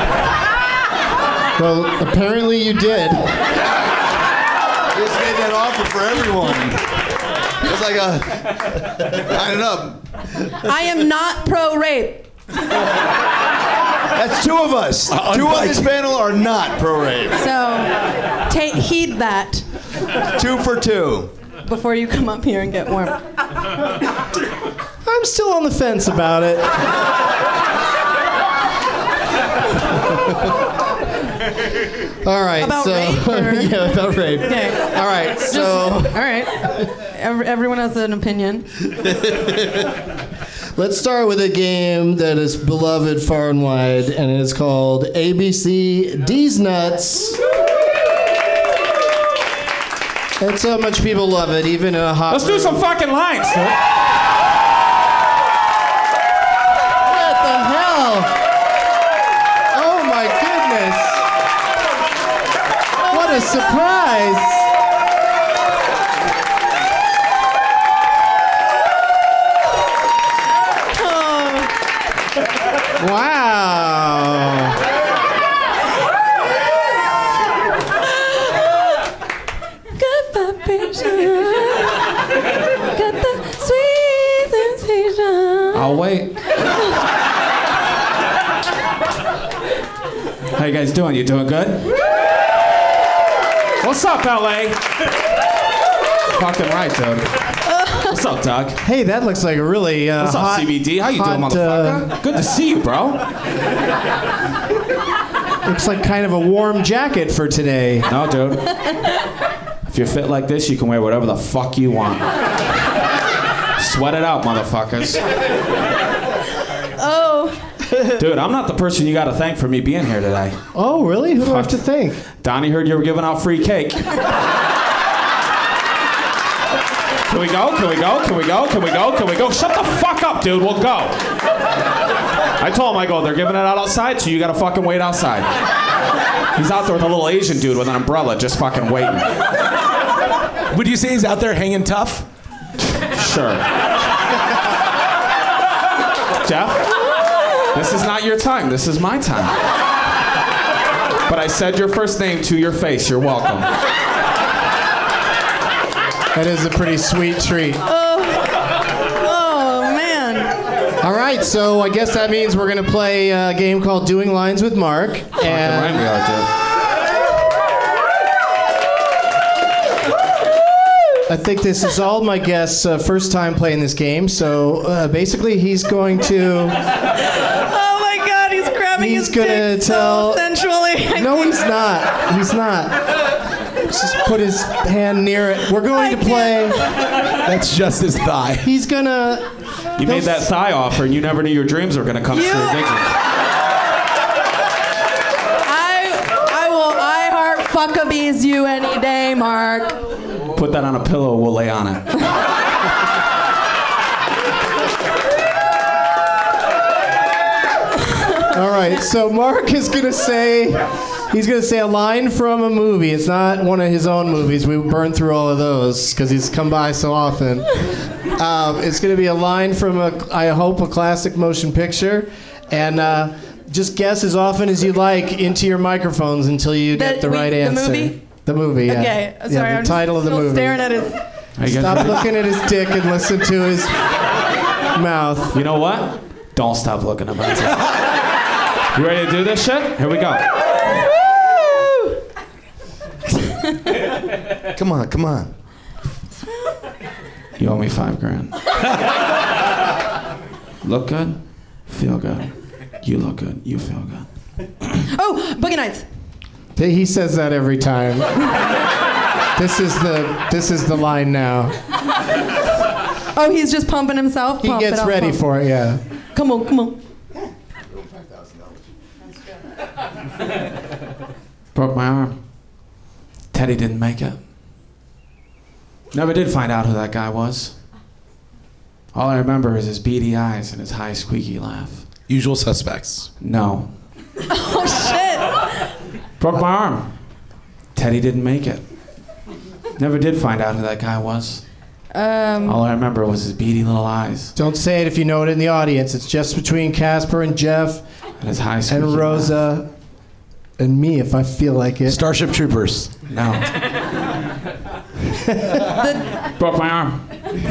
Well, apparently you did. Just made that offer for everyone. It's like line it up. I am not pro-rape. That's 2 of us. 2 on this panel are not pro-rape. So, heed that 2 for 2. before you come up here and get warm. I'm still on the fence about it. All right, About so rape, or- yeah, about rape. Okay. All right, so All right. Everyone has an opinion. let's start with a game that is beloved far and wide, and it is called ABC D's Nuts. And so much people love it, even in a hot. Let's do some fucking lines. What the hell? Oh my goodness! What a surprise! Wow! Good vibration. Got the sweet sensation. I'll wait. How you guys doing? You doing good? What's up, LA? Fucking right, dude. What's up, Doug? Hey, that looks like a really What's up, hot, CBD? How you doing, hot, motherfucker? Good to see you, bro. Looks like kind of a warm jacket for today. No, dude. I If you're fit like this, you can wear whatever the fuck you want. Sweat it out, motherfuckers. Oh. Dude, I'm not the person you gotta thank for me being here today. Oh, really? Who do I have to thank? Donnie heard you were giving out free cake. Can we go? Can we go? Can we go? Can we go? Can we go? Shut the fuck up, dude. We'll go. I told him, I go, they're giving it out outside, so you gotta fucking wait outside. He's out there with a little Asian dude with an umbrella just fucking waiting. Would you say he's out there hanging tough? Sure. Jeff, this is not your time. This is my time. But I said your first name to your face. You're welcome. That is a pretty sweet treat. Oh, man. All right, so I guess that means we're going to play a game called Doing Lines with Mark. And we are, dude. I think this is all my guests' first time playing this game, so basically he's going to... Oh my God, he's grabbing his dick so sensually. No, he's not. He's not. Just put his hand near it. We're going to play... That's just his thigh. He's gonna... You made that thigh offer and you never knew your dreams were gonna come true, did you? I will I heart fuckabees you any day, Mark. Put that on a pillow, we'll lay on it. All right, so Mark is gonna say... He's going to say a line from a movie. It's not one of his own movies. We burned through all of those because he's come by so often. It's going to be a line from, I hope, a classic motion picture. And just guess as often as you like into your microphones until you get the right answer. The movie? The movie, yeah. Okay, sorry, the I'm title just of the movie. staring at his... Stop looking at his dick and listen to his mouth. You know what? Don't stop looking at my dick. You ready to do this shit? Here we go. Come on, come on. You owe me $5,000. Look good, feel good. You look good, you feel good. Oh, Boogie Nights. He says that every time. This is the line now. Oh, he's just pumping himself. He gets ready for it, yeah. Come on, come on. Broke my arm. Teddy didn't make it. Never did find out who that guy was. All I remember is his beady eyes and his high squeaky laugh. Usual Suspects. No. Oh, shit. Broke my arm. Teddy didn't make it. Never did find out who that guy was. All I remember was his beady little eyes. Don't say it if you know it in the audience. It's just between Casper and Jeff and his high squeaky and Rosa and me if I feel like it. Starship Troopers. No. Broke my arm.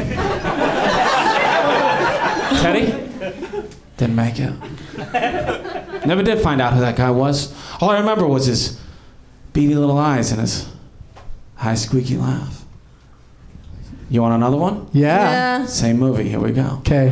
Teddy? Didn't make it. Never did find out who that guy was. All I remember was his beady little eyes and his high squeaky laugh. You want another one? Yeah. Same movie. Here we go. Okay.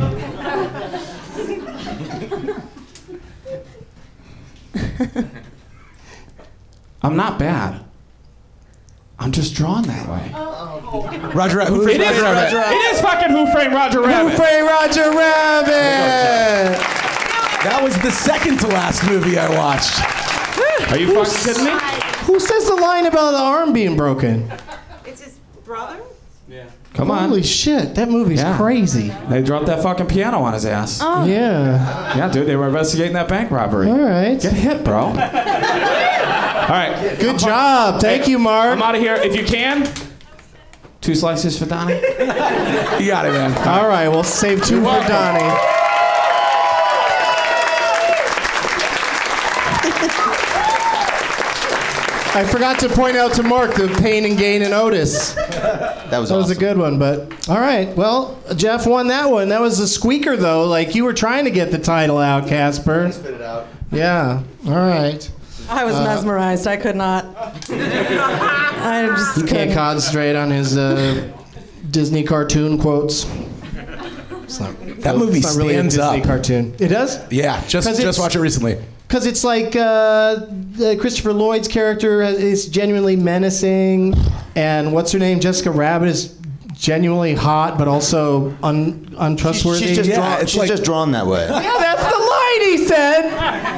I'm not bad. I'm just drawn that way. Roger Rabbit. Who Framed Roger Rabbit? It is fucking Who Framed Roger Rabbit. Who Framed Roger Rabbit? That was the second to last movie I watched. Are you fucking kidding me? Who says the line about the arm being broken? It's his brother? Yeah. Come on. Holy shit, that movie's crazy. They dropped that fucking piano on his ass. Oh. Yeah. Yeah, dude, they were investigating that bank robbery. All right. Get hit, bro. All right. Good job. Thank you, Mark. I'm out of here. If you can, 2 slices for Donnie. You got it, man. All right, we'll save 2 for Donnie. I forgot to point out to Mark the Pain and Gain and Otis. That was a good one, but all right. Well, Jeff won that one. That was a squeaker, though. Like you were trying to get the title out, Casper. Spit it out. Yeah. All right. I was mesmerized. I could not. I just He can't concentrate on his Disney cartoon quotes. It's not, That movie it's not really a stands Disney up. cartoon. It does? Yeah, just watch it recently. Because it's like Christopher Lloyd's character is genuinely menacing, and what's her name? Jessica Rabbit is genuinely hot, but also untrustworthy. She's just drawn that way. Yeah, that's the line he said.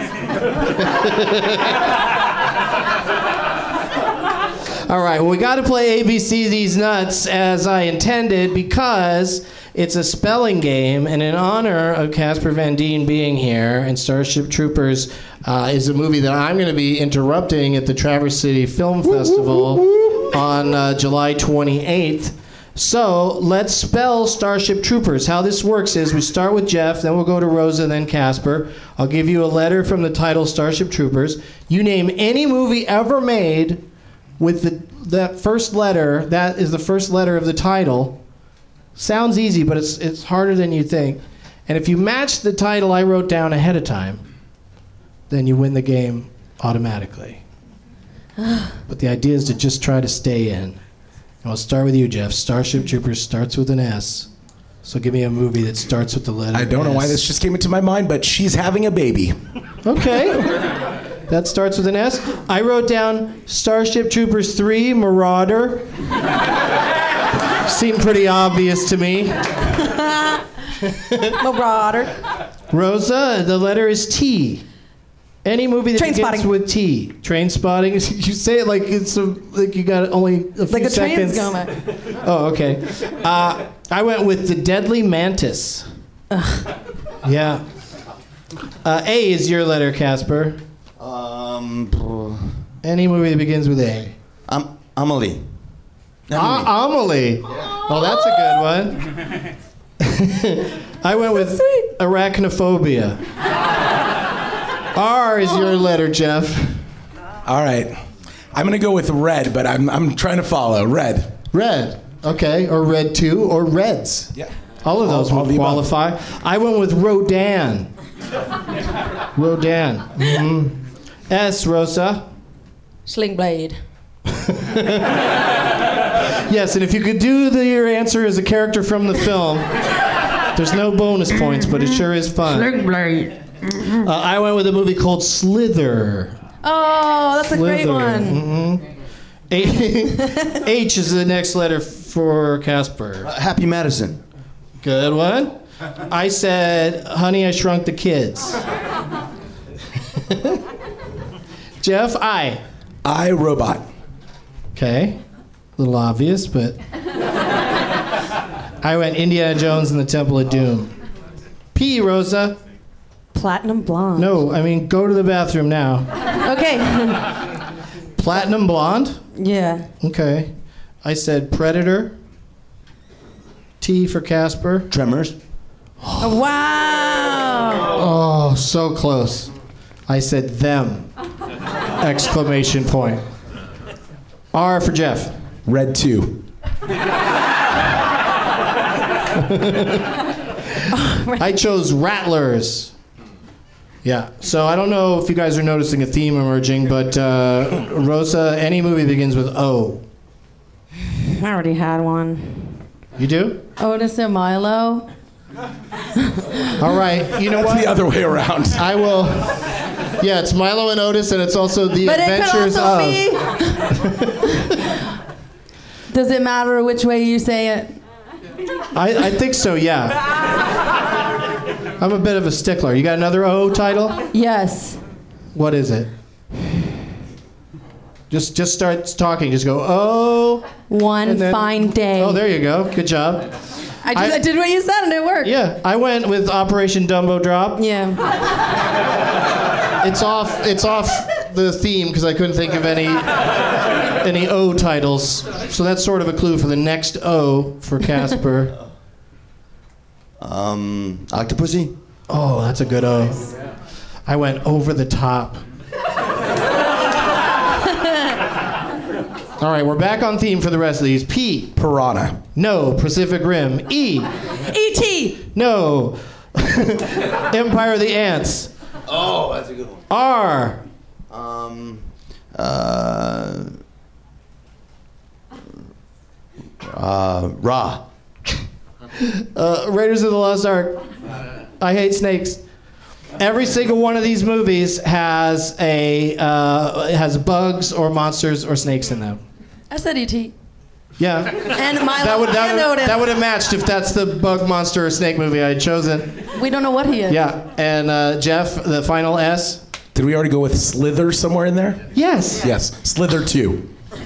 All right, well, we got to play ABC These Nuts as I intended because it's a spelling game, and in honor of Casper Van Dien being here and Starship Troopers is a movie that I'm going to be interrupting at the Traverse City Film Festival on July 28th. So let's spell Starship Troopers. How this works is we start with Jeff, then we'll go to Rosa, then Casper. I'll give you a letter from the title Starship Troopers. You name any movie ever made with that first letter. That is the first letter of the title. Sounds easy, but it's harder than you think. And if you match the title I wrote down ahead of time, then you win the game automatically. But the idea is to just try to stay in. And I'll start with you, Jeff. Starship Troopers starts with an S. So give me a movie that starts with the letter I don't know why this just came into my mind, but She's Having a Baby. Okay. That starts with an S. I wrote down Starship Troopers 3, Marauder. Seemed pretty obvious to me. Marauder. Rosa, the letter is T. Any movie that begins Trainspotting. with T. Trainspotting. You say it like it's like you got only a few Like a seconds. train's going. Oh, okay. I went with The Deadly Mantis. Yeah. A is your letter, Casper. Any movie that begins with A. Amelie. Amelie. Oh, that's a good one. I went with Arachnophobia. R is your letter, Jeff. All right. I'm going to go with Red, but I'm trying to follow. Red. Red. Okay. Or Red 2 or Reds. Yeah. All of those would qualify. I went with Rodan. Rodan. Mm-hmm. S, Rosa. Sling Blade. Yes, and if you could do your answer as a character from the film, there's no bonus points, but it sure is fun. Sling Blade. I went with a movie called Slither. Oh, that's a great one. Mm-hmm. H is the next letter for Casper. Happy Madison. Good one. I said, Honey, I Shrunk the Kids. Jeff, I, Robot. Okay. A little obvious, but... I went Indiana Jones and the Temple of Doom. P, Rosa. Platinum Blonde. No, I mean, go to the bathroom now. Okay. Platinum Blonde? Yeah. Okay. I said Predator. T for Casper. Tremors. Wow. Oh, so close. I said them. Exclamation point. R for Jeff. Red 2. I chose Rattlers. Yeah, so I don't know if you guys are noticing a theme emerging, but Rosa, any movie begins with O. I already had one. You do? Otis and Milo. All right, you know what? It's the other way around. I will. Yeah, it's Milo and Otis, and it's also the But adventures it of. could also be. Does it matter which way you say it? I think so, yeah. I'm a bit of a stickler. You got another O title? Yes. What is it? Just start talking. Just go, oh. One and then- fine day. Oh, there you go. Good job. I did what you said and it worked. Yeah, I went with Operation Dumbo Drop. Yeah. It's off the theme because I couldn't think of any O titles. So that's sort of a clue for the next O for Casper. Octopussy. Oh, that's a good O. I went Over the Top. All right, we're back on theme for the rest of these. P. Piranha. No. Pacific Rim. E. E.T. No. Empire of the Ants. Oh, that's a good one. R. Ra. Raiders of the Lost Ark. I Hate Snakes. Every single one of these movies has has bugs or monsters or snakes in them. I said E.T. Yeah. And Milo that would have matched if that's the bug, monster, or snake movie I had chosen. We don't know what he is. Yeah. And Jeff, the final S. Did we already go with Slither somewhere in there? Yes. Yes. Slither 2.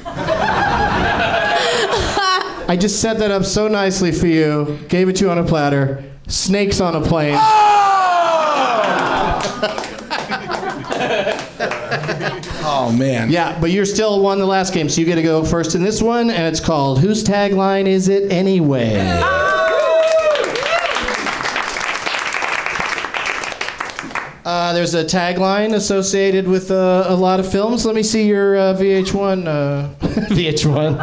I just set that up so nicely for you. Gave it to you on a platter. Snakes on a plane. Oh, man. Yeah, but you're still won the last game, so you get to go first in this one, and it's called Whose Tagline Is It Anyway? There's a tagline associated with a lot of films. Let me see your VH1. VH1.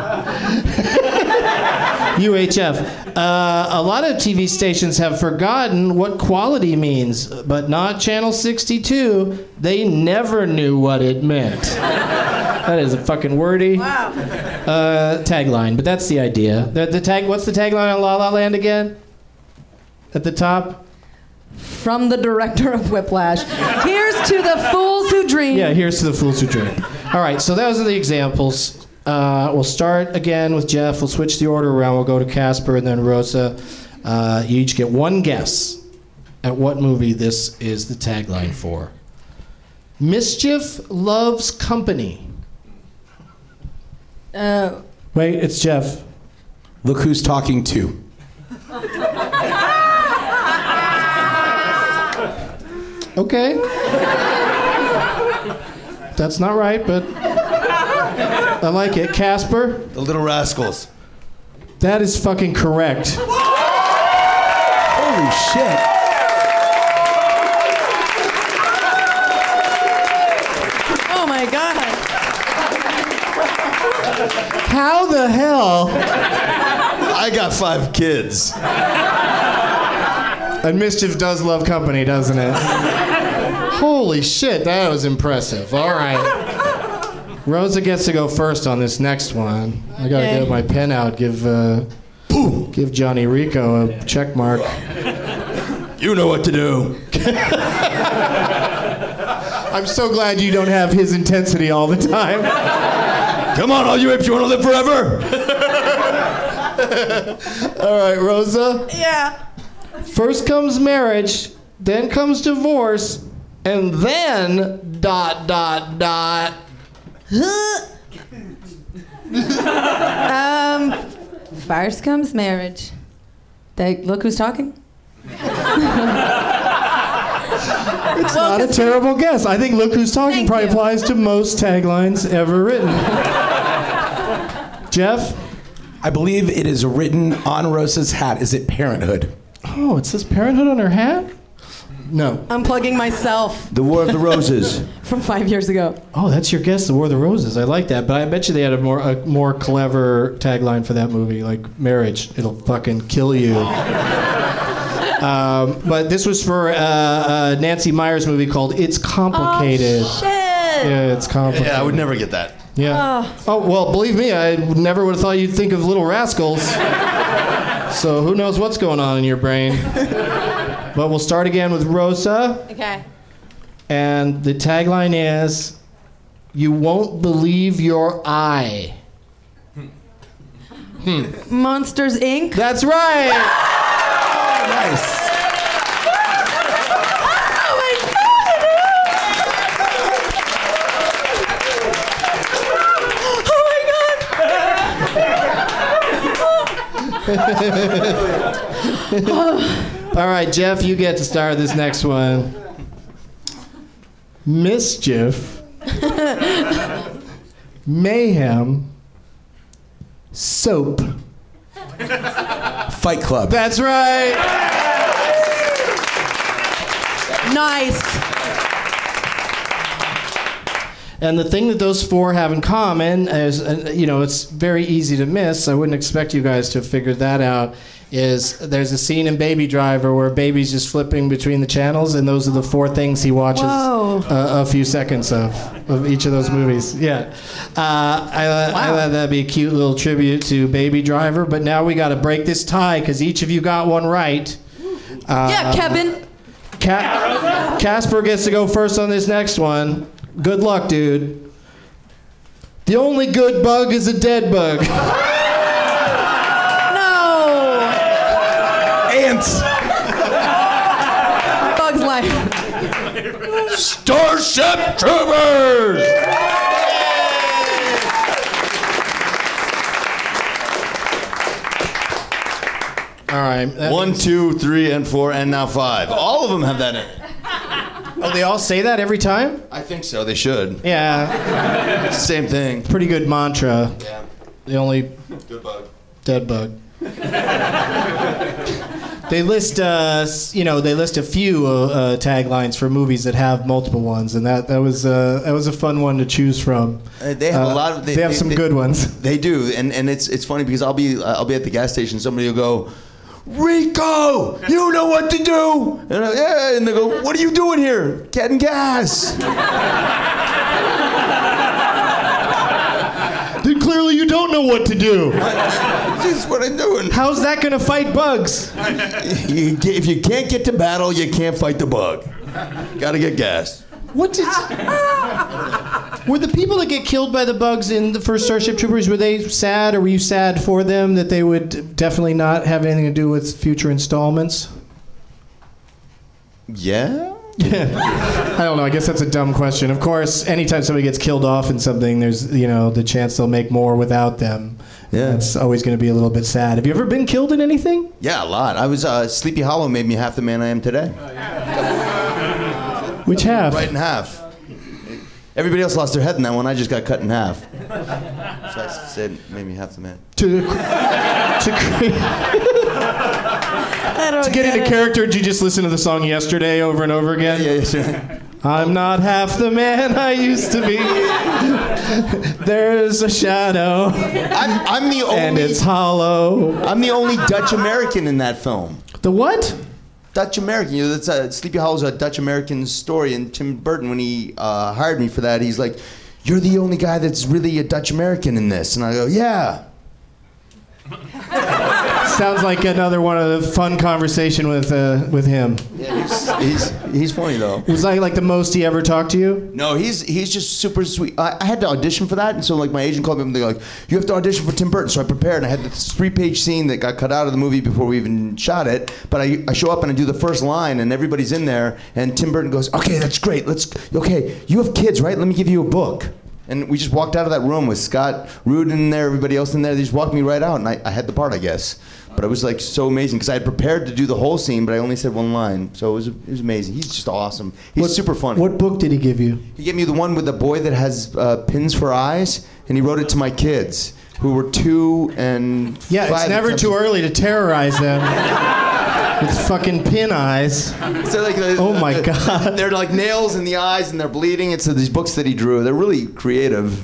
UHF. A lot of TV stations have forgotten what quality means, but not Channel 62. They never knew what it meant. That is a fucking wordy tagline, but that's the idea. What's the tagline on La La Land again? At the top? From the director of Whiplash. Here's to the fools who dream. Yeah, here's to the fools who dream. All right, so those are the examples. We'll start again with Jeff. We'll switch the order around. We'll go to Casper and then Rosa. You each get one guess at what movie this is the tagline for. Mischief loves company. Wait, it's Jeff. Look Who's Talking To. Okay. That's not right, but I like it. Casper? The Little Rascals. That is fucking correct. Holy shit. Oh my God. How the hell? I got 5 kids. And Mischief does love company, doesn't it? Holy shit, that was impressive. All right. Rosa gets to go first on this next one. I gotta get my pen out, give Johnny Rico a check mark. You know what to do. I'm so glad you don't have his intensity all the time. Come on, all you apes, you want to live forever? All right, Rosa. Yeah. First comes marriage, then comes divorce, and then ... First comes marriage. Look who's talking. It's not a terrible guess. I think Look Who's Talking probably applies to most taglines ever written. Jeff? I believe it is written on Rosa's hat. Is it Parenthood? Oh, it says Parenthood on her hat? No. I'm plugging myself. The War of the Roses. From 5 years ago. Oh, that's your guess, The War of the Roses. I like that, but I bet you they had a more clever tagline for that movie, like marriage. It'll fucking kill you. But this was for a Nancy Meyers movie called It's Complicated. Oh, shit. Yeah, it's complicated. Yeah, I would never get that. Yeah. Oh, well, believe me, I never would have thought you'd think of Little Rascals. So who knows what's going on in your brain. But we'll start again with Rosa. Okay. And the tagline is, you won't believe your eye. Monsters, Inc. That's right. Nice. Oh my God. All right, Jeff, you get to start this next one. Mischief, mayhem, soap. Fight Club. That's right. Nice. And the thing that those four have in common is, it's very easy to miss. I wouldn't expect you guys to have figured that out. Is there's a scene in Baby Driver where Baby's just flipping between the channels, and those are the four things he watches a few seconds of each of those movies. Yeah. I thought that'd be a cute little tribute to Baby Driver, but now we got to break this tie because each of you got one right. Yeah, Kevin. Casper gets to go first on this next one. Good luck, dude. The only good bug is a dead bug. No. Ants. Bug's Life. Starship Troopers! All right. 1, 2, 3, and 4, and now 5. All of them have that in it. Oh, they all say that every time? I think so. They should. Yeah. It's the same thing. Pretty good mantra. Yeah. The only Good bug. dead bug. They list, a few taglines for movies that have multiple ones, and that was a fun one to choose from. They have a lot of. They have some good ones. They do, and it's funny because I'll be at the gas station. Somebody will go, Rico, you know what to do. And yeah, and they go, what are you doing here? Getting gas. Then clearly you don't know what to do. This is what I'm doing. How's that gonna fight bugs? If you can't get to battle, you can't fight the bug. Gotta get gas. What did? Were the people that get killed by the bugs in the first Starship Troopers, were they sad, or were you sad for them that they would definitely not have anything to do with future installments? Yeah? I don't know. I guess that's a dumb question. Of course, anytime somebody gets killed off in something, there's the chance they'll make more without them. Yeah. It's always going to be a little bit sad. Have you ever been killed in anything? Yeah, a lot. I was Sleepy Hollow made me half the man I am today. Which half? Right in half. Everybody else lost their head in that one. I just got cut in half. So I said, made me half the man. To get into character, did you just listen to the song Yesterday over and over again? Yeah, sure. I'm not half the man I used to be. There's a shadow. I'm the only. And it's hollow. I'm the only Dutch American in that film. The what? Dutch American. That's Sleepy Hollow's a Dutch American story. And Tim Burton, when he hired me for that, he's like, "You're the only guy that's really a Dutch American in this." And I go, "Yeah." Sounds like another one of the fun conversation with him. Yeah, he's funny though. Was that like the most he ever talked to you? No, he's just super sweet. I had to audition for that, and so like my agent called me and they're like, "You have to audition for Tim Burton." So I prepared, and I had this 3-page scene that got cut out of the movie before we even shot it. But I show up and I do the first line, and everybody's in there, and Tim Burton goes, "Okay, that's great. Okay, you have kids, right? Let me give you a book." And we just walked out of that room with Scott Rudin in there, everybody else in there. They just walked me right out, and I had the part, I guess. But it was like so amazing because I had prepared to do the whole scene, but I only said one line. So it was amazing. He's just awesome. He's super funny. What book did he give you? He gave me the one with the boy that has pins for eyes, and he wrote it to my kids, who were 2 and 5. Yeah, it's never too early to terrorize them. With fucking pin eyes. So like oh my God. They're like nails in the eyes and they're bleeding. And so these books that he drew, they're really creative.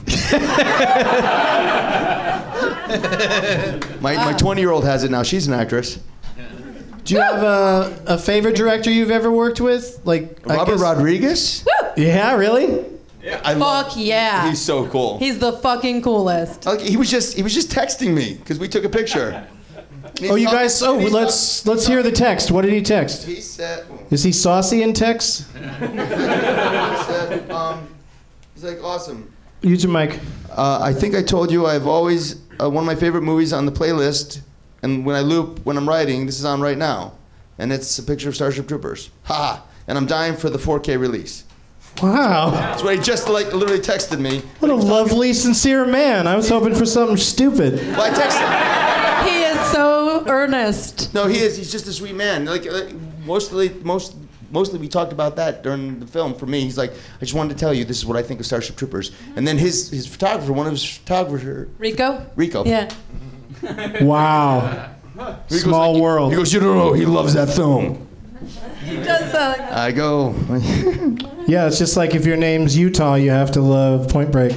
My 20-year-old has it now. She's an actress. Do you have a favorite director you've ever worked with? Like Robert Rodriguez? Yeah, really? Fuck yeah. He's so cool. He's the fucking coolest. Like, he was just texting me because we took a picture. Oh, you guys! Oh, let's hear the text. What did he text? He said, "Is he saucy in text?" He said, he's like, "Awesome." Use your mic. I think I told you I've always one of my favorite movies on the playlist, and when I loop when I'm writing, this is on right now, and it's a picture of Starship Troopers. Ha! And I'm dying for the 4K release. Wow. That's what he just literally texted me. What a lovely, sincere man. I was hoping for something stupid. Well, I texted him. He is so earnest. No, he is. He's just a sweet man. Like mostly we talked about that during the film. For me, he's like, I just wanted to tell you this is what I think of Starship Troopers. And then his photographer, one of his photographers, Rico. Yeah. Wow. Small world. He goes, you don't know. He loves that film. He does. I go. Yeah, it's just like if your name's Utah, you have to love Point Break.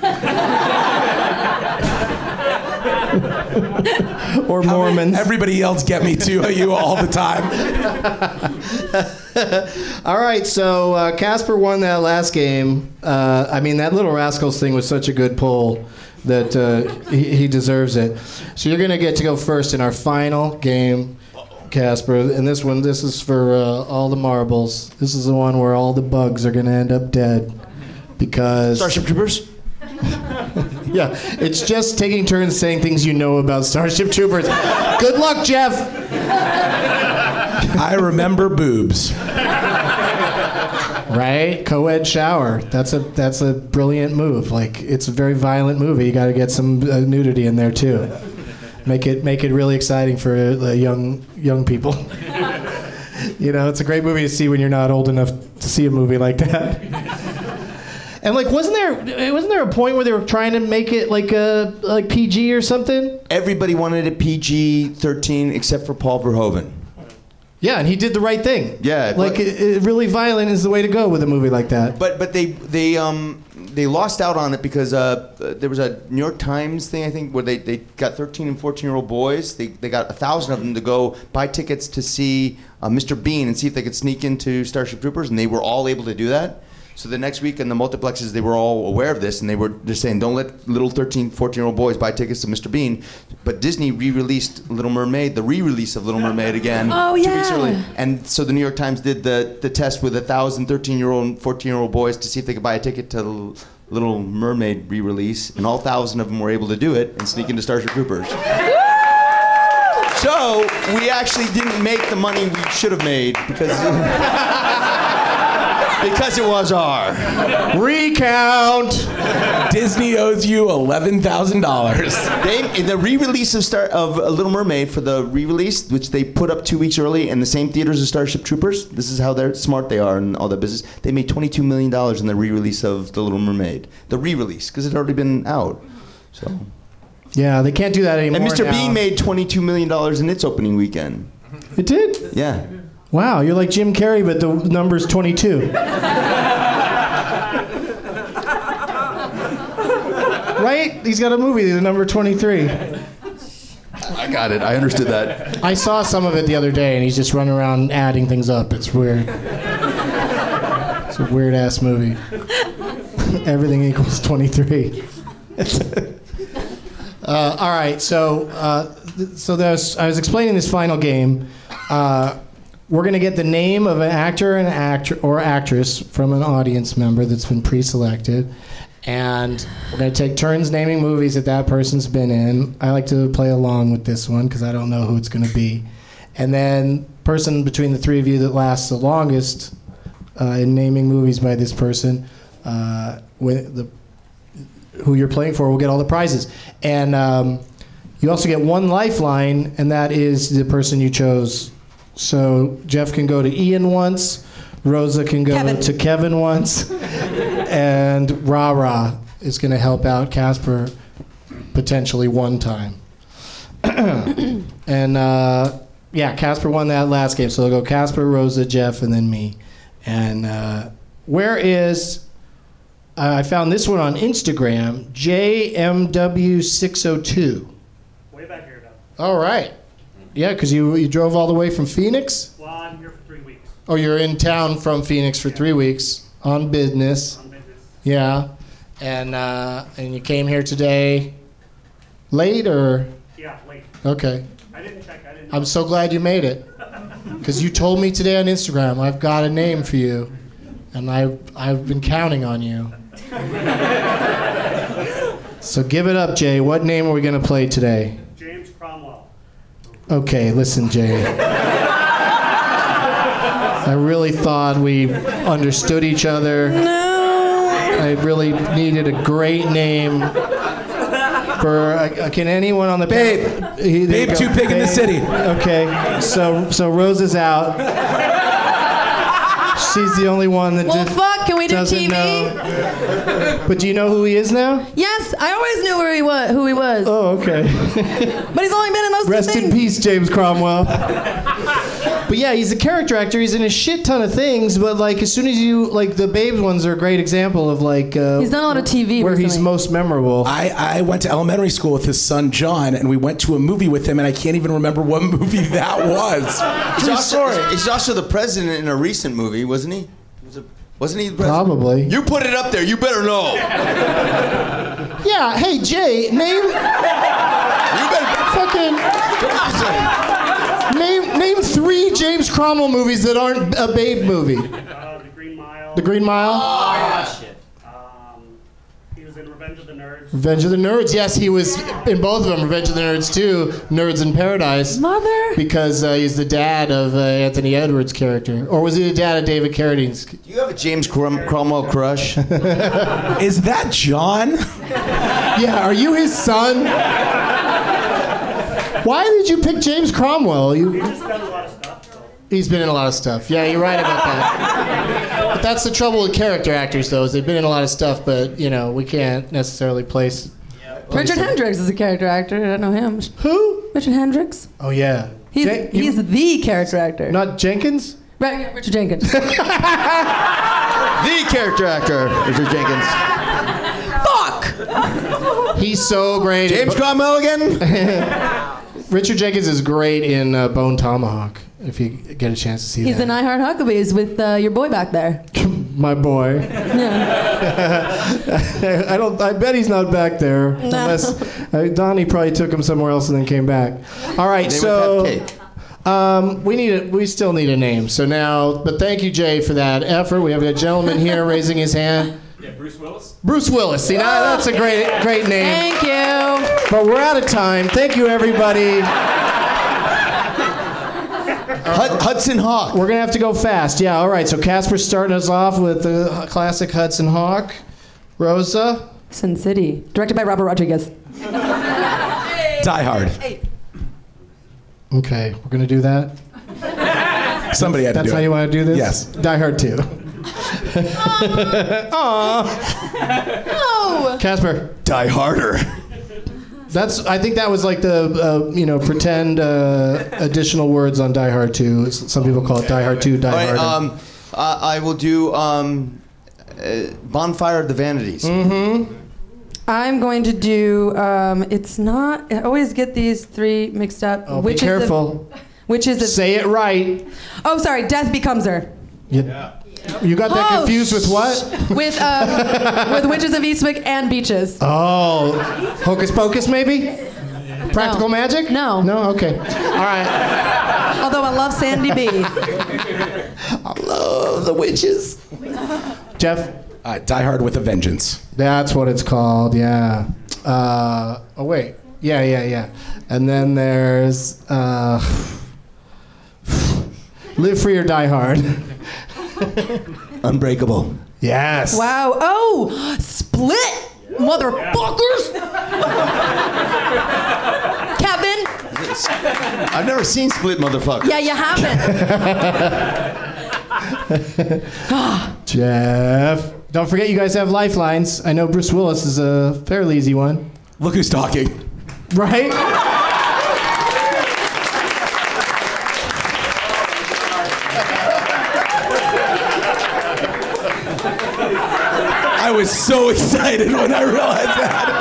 Or Mormons. Everybody else get me to you all the time. All right, so Casper won that last game. I mean, that Little Rascals thing was such a good pull that he deserves it. So you're going to get to go first in our final game. Casper, and this is for all the marbles. This is the one where all the bugs are gonna end up dead because Starship Troopers. Yeah, it's just taking turns saying things you know about Starship Troopers. Good luck, Jeff. I remember boobs. Right? Co-ed shower. That's a brilliant move. Like, it's a very violent movie. You got to get some nudity in there too. Make it really exciting for young people. You know, it's a great movie to see when you're not old enough to see a movie like that. And like, wasn't there a point where they were trying to make it like PG or something? Everybody wanted it PG-13 except for Paul Verhoeven. Yeah, and he did the right thing. Yeah, like really violent is the way to go with a movie like that. But they lost out on it because there was a New York Times thing, I think, where they got 13 and 14-year-old boys. They got 1,000 of them to go buy tickets to see Mr. Bean and see if they could sneak into Starship Troopers, and they were all able to do that. So the next week in the multiplexes, they were all aware of this, and they were just saying, don't let little 13, 14-year-old boys buy tickets to Mr. Bean. But Disney re-released Little Mermaid, the re-release of Little Mermaid again 2 weeks early. And so the New York Times did the test with 1,000 13-year-old and 14-year-old boys to see if they could buy a ticket to Little Mermaid re-release, and all 1,000 of them were able to do it and sneak into Starship Troopers. So we actually didn't make the money we should have made because it was our recount. Disney owes you $11,000. In the re-release of Little Mermaid, for the re-release, which they put up 2 weeks early in the same theaters as Starship Troopers, this is how smart they are in all that business. They made $22 million in the re-release of The Little Mermaid. The re-release, because it had already been out. So. Yeah, they can't do that anymore. And Mr. Bean made $22 million in its opening weekend. It did? Yeah. Wow, you're like Jim Carrey, but the number's 22. Right? He's got a movie, the number 23. I got it. I understood that. I saw some of it the other day, and he's just running around adding things up. It's weird. It's a weird-ass movie. Everything equals 23. All right, so I was explaining this final game. We're going to get the name of an actor or actress from an audience member that's been pre-selected. And we're going to take turns naming movies that person's been in. I like to play along with this one because I don't know who it's going to be. And then person between the three of you that lasts the longest in naming movies by this person, who you're playing for will get all the prizes. And you also get one lifeline, and that is the person you chose. So Jeff can go to Ian once, Rosa can go to Kevin once, and Ra is going to help out Casper potentially one time. And Casper won that last game, so they'll go Casper, Rosa, Jeff, and then me. And where is... I found this one on Instagram, JMW602. Way back here, though. All right. Yeah, because you drove all the way from Phoenix? Well, I'm here for 3 weeks. Oh, you're in town from Phoenix for 3 weeks on business. On business. Yeah. And you came here today late or? Yeah, late. Okay. I didn't check. I didn't know. I'm so glad you made it. Because you told me today on Instagram, I've got a name for you. And I've been counting on you. So give it up, Jay. What name are we going to play today? James Cromwell. Okay, listen, Jay. I really thought we understood each other. No. I really needed a great name for. Can anyone on the Babe? Babe, too big in the city. Okay, so Rose is out. She's the only one that can we do TV? Know. But do you know who he is now? Yes, I always knew who he was. Oh, okay. But he's only been in those Rest things. in peace, James Cromwell. But yeah, he's a character actor. He's in a shit ton of things. But like, as soon as the Babes ones are a great example of like. He's done a lot of TV. Where recently. he's most memorable. I went to elementary school with his son John, and we went to a movie with him, and I can't even remember what movie that was. He's also the president in a recent movie, wasn't he? Wasn't he the president? Probably. You put it up there. You better know. Yeah. Hey, Jay, name. You better fucking. Name James Cromwell movies that aren't a Babe movie? The Green Mile. The Green Mile? Oh, shit. He was in Revenge of the Nerds. Revenge of the Nerds. Yes, he was in both of them. Revenge of the Nerds 2, Nerds in Paradise. Mother. Because he's the dad of Anthony Edwards' character. Or was he the dad of David Carradine's? Do you have a James Cromwell crush? Is that John? Yeah, are you his son? Why did you pick James Cromwell? He's been in a lot of stuff. Yeah, you're right about that. But that's the trouble with character actors, though, is they've been in a lot of stuff, but, we can't necessarily place Richard Hendricks is a character actor. I don't know him. Who? Richard Hendricks. Oh, yeah. He's the character actor. Not Jenkins? Right, yeah, Richard Jenkins. The character actor, Richard Jenkins. Fuck! He's so great. James Cromwell again? Richard Jenkins is great in Bone Tomahawk, if you get a chance to see He's that. in I Heart Huckabees with your boy back there. My boy. Yeah. I bet he's not back there. No. Unless Donnie probably took him somewhere else and then came back. All right, we still need a name. So now, but thank you, Jay, for that effort. We have a gentleman here raising his hand. Yeah, Bruce Willis. Bruce Willis. See, now that's a great name. Thank you. But we're out of time. Thank you, everybody. Hudson Hawk. We're gonna have to go fast. Yeah. All right. So Casper's starting us off with the classic Hudson Hawk. Rosa. Sin City, directed by Robert Rodriguez. Die Hard. Okay, we're gonna do that. Somebody had to do it. That's how you want to do this? Yes. Die Hard 2. Aww. No. Casper. Die Harder. I think that was like the pretend additional words on Die Hard 2. Some people call it Die Hard 2, Die Hard. I will do Bonfire of the Vanities. Mm-hmm. I'm going to do. It's not. I always get these three mixed up. Oh, be careful. Which is Say it right. Oh, sorry. Death Becomes Her. Yeah. You got that confused with what? With Witches of Eastwick and Beaches. Oh, Hocus Pocus, maybe? Practical Magic? No. No? Okay. All right. Although I love Sandy B. I love the witches. Jeff? Die Hard with a Vengeance. That's what it's called, yeah. Oh, wait. Yeah. And then there's Live Free or Die Hard. Unbreakable. Yes. Wow. Oh, Split, motherfuckers. Kevin. I've never seen Split, motherfucker. Yeah, you haven't. Jeff. Don't forget you guys have lifelines. I know Bruce Willis is a fairly easy one. Look who's talking. Right? I was so excited when I realized that.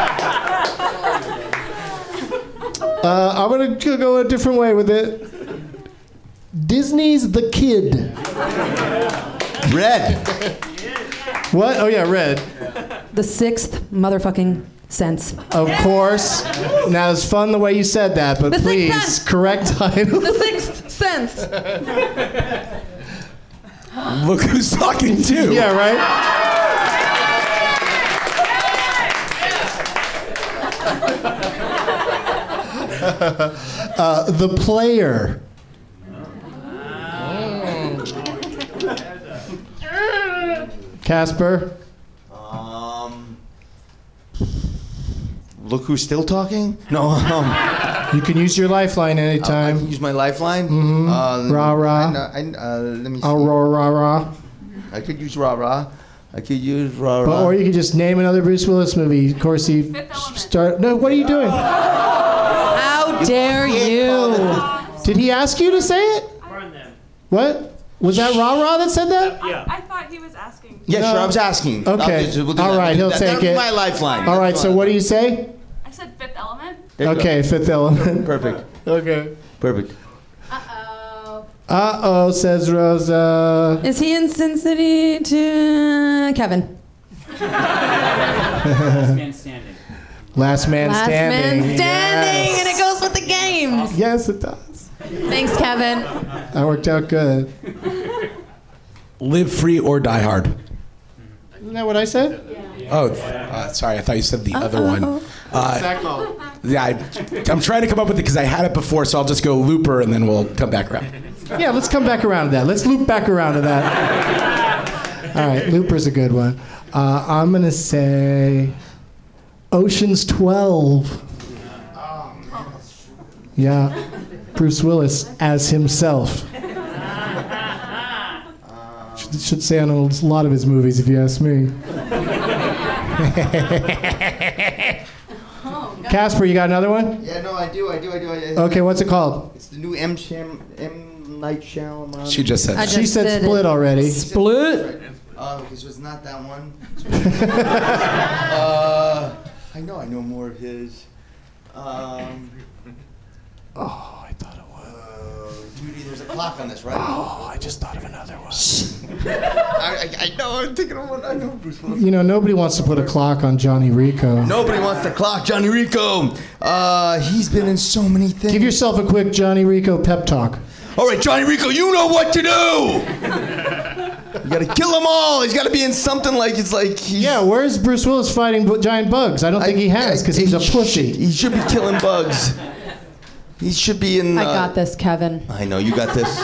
I'm going to go a different way with it. Disney's The Kid. Red. What? Oh, yeah, Red. The Sixth Motherfucking Sense. Of course. Now, it's fun the way you said that, but The Sixth please, Sense. correct title. The Sixth Sense. Look who's talking too. Yeah, right? The Player. Casper. Look who's still talking? No. You can use your lifeline anytime. I can use my lifeline? Mm-hmm. Rah-rah. Let me see. Rah-rah. I could use rah-rah. I could use rah-rah. Or you could just name another Bruce Willis movie. Of course, he start. No, what are you doing? How dare you? Did he ask you to say it? What? Was that Rah-rah that said that? Yeah. I thought he was asking. Yeah, No. sure, I was asking. Okay. We'll do All that. right, he'll That'll take be it. my lifeline. All right, so what do you say? I said Fifth Element. There you Okay, go. Fifth Element. Perfect. Okay. Perfect. Uh-oh, says Rosa. Is he in Sin City to Kevin? Last Man Standing. Last Man Last Standing. Man Standing, Yes. and it goes with the games. Yes, it does. Thanks, Kevin. That worked out good. Live free or die hard. Isn't that what I said? Oh, sorry. I thought you said the other one. Yeah, I'm trying to come up with it because I had it before, so I'll just go Looper and then we'll come back around. Yeah, let's come back around to that. Let's loop back around to that. All right, Looper's a good one. I'm going to say Ocean's 12. Yeah, Bruce Willis as himself. Should say on a lot of his movies, if you ask me. Casper, you got another one? Yeah, no, I do. Okay, what's it called? It's the new M. Night Shyamalan. She just said. She said Split already. Split. Because it's not that one. I know more of his. I thought it was. Duty, there's a clock on this, right? Oh, I just thought of another one. I know. I'm thinking of one. I know Bruce Willis. You know, nobody wants to put a clock on Johnny Rico. Nobody wants to clock Johnny Rico. He's been in so many things. Give yourself a quick Johnny Rico pep talk. All right, Johnny Rico, you know what to do. You gotta kill them all. He's gotta be in something like he's. Yeah, where's Bruce Willis fighting giant bugs? I don't think he has because he's a pussy. He should be killing bugs. He should be in. I got this, Kevin. I know you got this.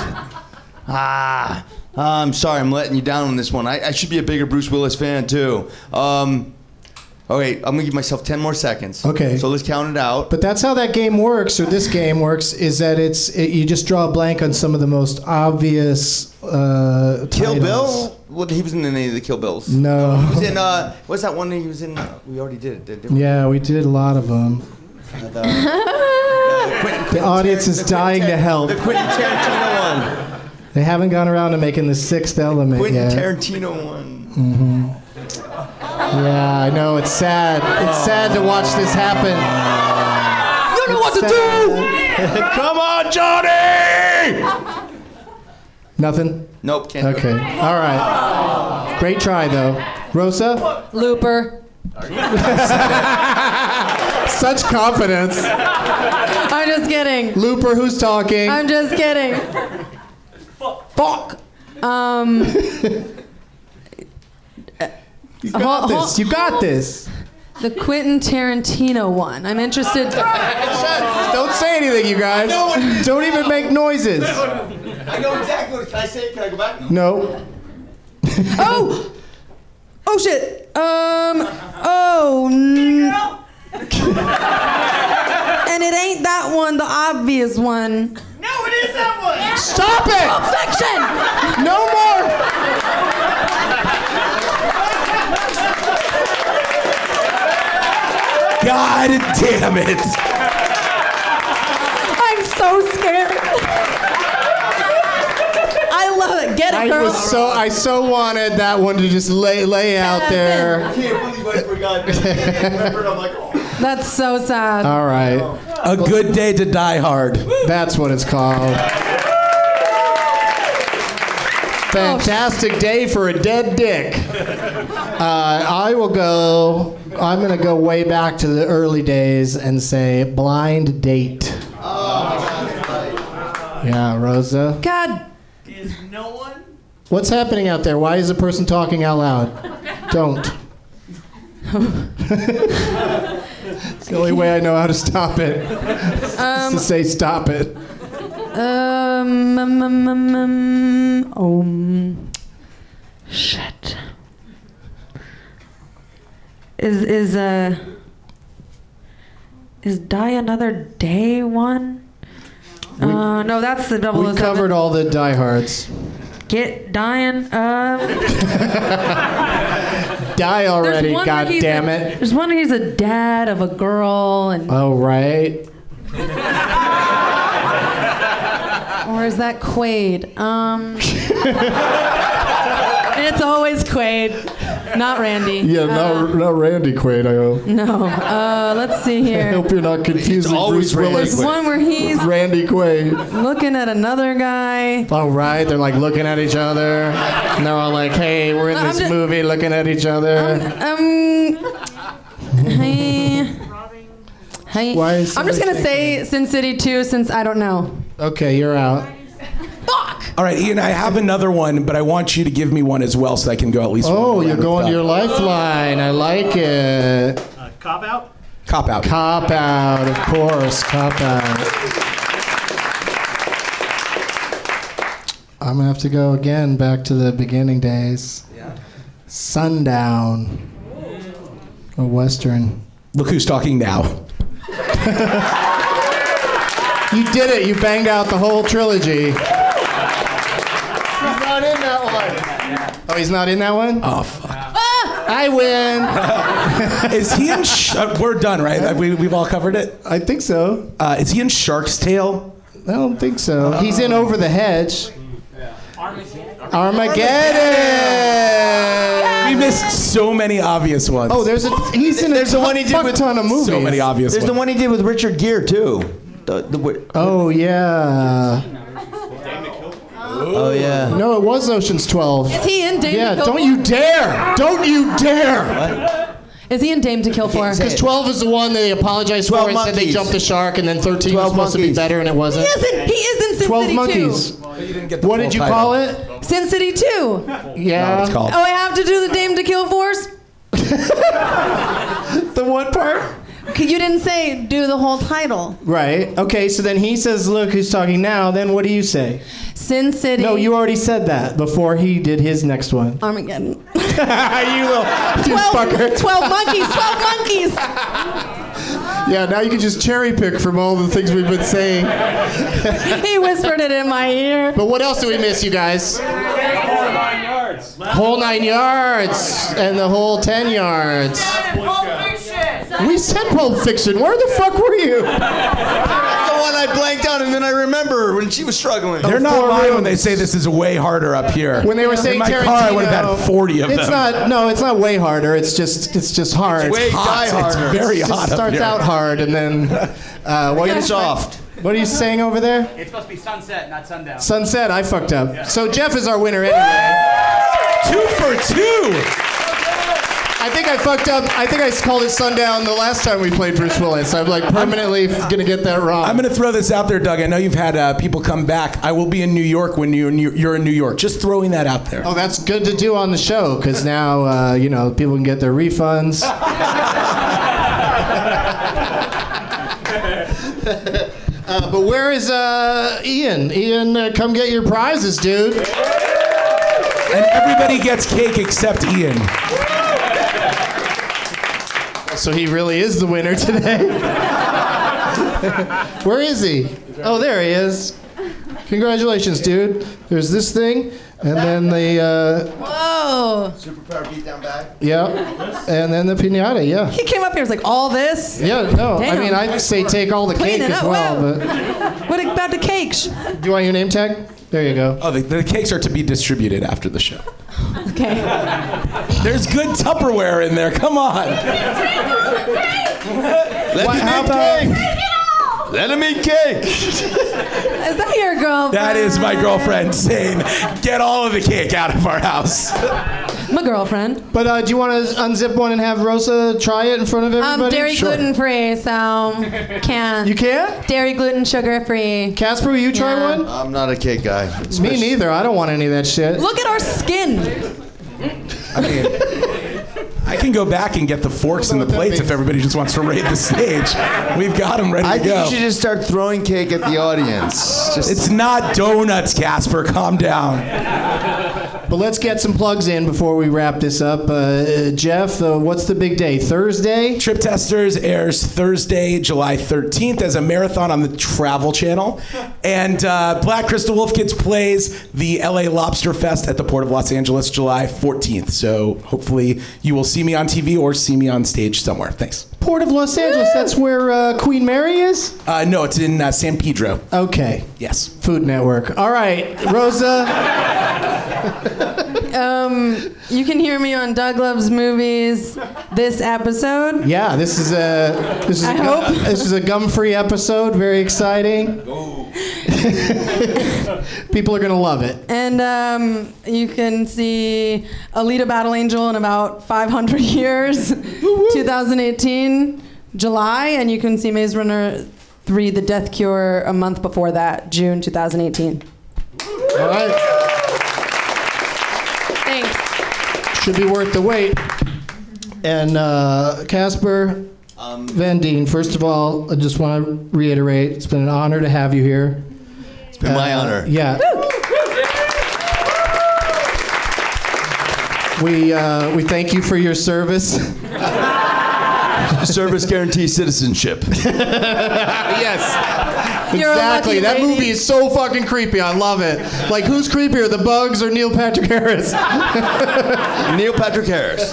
I'm sorry, I'm letting you down on this one. I should be a bigger Bruce Willis fan too. Okay, I'm gonna give myself 10 more seconds. Okay. So let's count it out. But that's how that game works, or this game works, is that you just draw a blank on some of the most obvious Kill titles. Bill? Well, he wasn't in any of the Kill Bills. No. He was in. What's that one that he was in? We already did it. Yeah, we did a lot of them. The audience is dying to help. The Quentin Tarantino one. They haven't gone around to making the Sixth Element Quentin yet. Tarantino one. Mm-hmm. Yeah, I know. It's sad. It's sad to watch this happen. You don't know what to do! Come on, Johnny! Nothing? Nope, can't do Okay. it. All right. Great try, though. Rosa? Looper. Such confidence. I'm just kidding. Looper, who's talking? I'm just kidding. Fuck. You got this. You got this. The Quentin Tarantino one. I'm interested. Don't say anything, you guys. Don't even make noises. I know exactly what. Can I say it? Can I go back? No. Oh! Oh shit. And it ain't that one, the obvious one. No, it is that one. Stop it! Pulp Fiction! No more! God damn it! I'm so scared. I love it. Get it, girl. I so wanted that one to just lay out there. I can't believe I forgot. I remembered. I'm like, oh. That's so sad. All right. A good day to die hard. That's what it's called. Fantastic day for a dead dick. I'm going to go way back to the early days and say Blind Date. Yeah, Rosa. God. Is no one? What's happening out there? Why is the person talking out loud? Don't. It's the only way I know how to stop it. Is to say stop it. Shit. Is Die Another Day one? No, that's the 007. We covered all the diehards. Get dying. Die already, God damn it. There's one where he's a dad of a girl and. Oh, right. Or is that Quaid? It's always Quaid, not Randy. Yeah, not Randy Quaid, I hope. No. Let's see here. I hope you're not confusing Bruce Willis There's one where he's Randy Quaid. looking at another guy. Oh, right. They're like looking at each other. And they're all like, hey, we're in this movie looking at each other. Hey. Why is I'm just going to say Sin City 2 since I don't know. Okay, you're out. All right, Ian, I have another one, but I want you to give me one as well so I can go at least one. Oh, you're going to your lifeline. I like it. Cop out? Cop out. Cop out, of course. Cop out. I'm going to have to go again back to the beginning days. Yeah. Sundown. A Western. Look who's talking now. You did it. You banged out the whole trilogy. He's not in that one. Oh, he's not in that one? Oh, fuck. I win. Is he in... we're done, right? We've all covered it? I think so. Is he in Shark's Tale? I don't think so. He's in Over the Hedge. Armageddon. We missed so many obvious ones. Oh, there's the one he did with ton of movies. So many obvious There's ones. the one he did with Richard Gere too. Oh yeah. Oh yeah. No, it was Ocean's 12. Is he in Dame Yeah, to Kill don't For? you dare! Don't you dare! Is he in Dame to Kill For? Because 12 is the one they apologized for and said they jumped the shark, and then 13 was supposed to be better, and it wasn't. He is in Sin 12 City Monkeys. 2. You didn't get the What full did you title. call it? Sin City 2. Yeah. It's called. Oh, I have to do the Dame to Kill For's? The what part? You didn't say do the whole title. Right. Okay, so then he says, look who's talking now. Then what do you say? Sin City. No, you already said that before he did his next one. Armageddon. You little 12 fucker. 12 monkeys. 12 monkeys. Yeah, now you can just cherry pick from all the things we've been saying. He whispered it in my ear. But what else do we miss, you guys? Whole 9 yards. And the whole 10 yards. We said Pulp Fiction. Where the fuck were you? That's the one I blanked out and then I remember when she was struggling. They're not lying when they say this is way harder up here. When they were saying in my Tarantino, car, I would have had 40 of them. it's not way harder. It's just hard. It's way hot. harder. It's very It hot up starts here. out hard and then what are you soft. What are you saying over there? It's supposed to be sunset, not sundown. Sunset. I fucked up. So Jeff is our winner anyway. 2 for 2. I think I fucked up. I think I called it Sundown the last time we played Bruce Willis. I'm like permanently gonna get that wrong. I'm going to throw this out there, Doug. I know you've had people come back. I will be in New York when you're in New York. Just throwing that out there. Oh, that's good to do on the show because now people can get their refunds. But where is Ian? Ian, come get your prizes, dude. And everybody gets cake except Ian. So he really is the winner today. Where is he? Oh, there he is. Congratulations, dude. There's this thing, and then the Whoa. Superpower beatdown bag. yeah, and then the piñata. Yeah. He came up here. It was like all this. Yeah. No. Damn. I mean, I'd say take all the Clean cake it as up. well. Whoa. But What about the cake? do you want your name tag? There you go. Oh, the cakes are to be distributed after the show. Okay. There's good Tupperware in there. Come on. Let him eat cake. Let him eat cake. Is that your girlfriend? That is my girlfriend saying, get all of the cake out of our house. My girlfriend. But do you want to unzip one and have Rosa try it in front of everybody? Dairy gluten free, so can't. You can't? Dairy gluten sugar free. Casper, will you try one? I'm not a cake guy. Me neither. I don't want any of that shit. Look at our skin. I mean, I can go back and get the forks and the plates if everybody just wants to raid the stage. We've got them ready I to think go. you should just start throwing cake at the audience. It's not donuts, Casper. Calm down. But let's get some plugs in before we wrap this up. Jeff, what's the big day? Thursday? Trip Testers airs Thursday, July 13th as a marathon on the Travel Channel. And Black Crystal Wolf Kids plays the LA Lobster Fest at the Port of Los Angeles, July 14th. So hopefully you will see me on TV or see me on stage somewhere. Thanks. Port of Los Angeles, that's where Queen Mary is? No, it's in San Pedro. Okay. Yes. Food Network. All right, Rosa. You can hear me on Doug Loves Movies this episode. Yeah, this is a gum-free episode. Very exciting. People are gonna love it. And you can see Alita Battle Angel in about 500 years, 2018, July, and you can see Maze Runner 3, The Death Cure, a month before that, June 2018. All right. Thanks. Should be worth the wait. And Casper Van Dien, first of all, I just want to reiterate, it's been an honor to have you here. It's been my honor. Yeah. We thank you for your service. Service guarantees citizenship. Yes. You're a Exactly. lucky That lady. movie is so fucking creepy. I love it. Like, who's creepier, the bugs or Neil Patrick Harris? Neil Patrick Harris.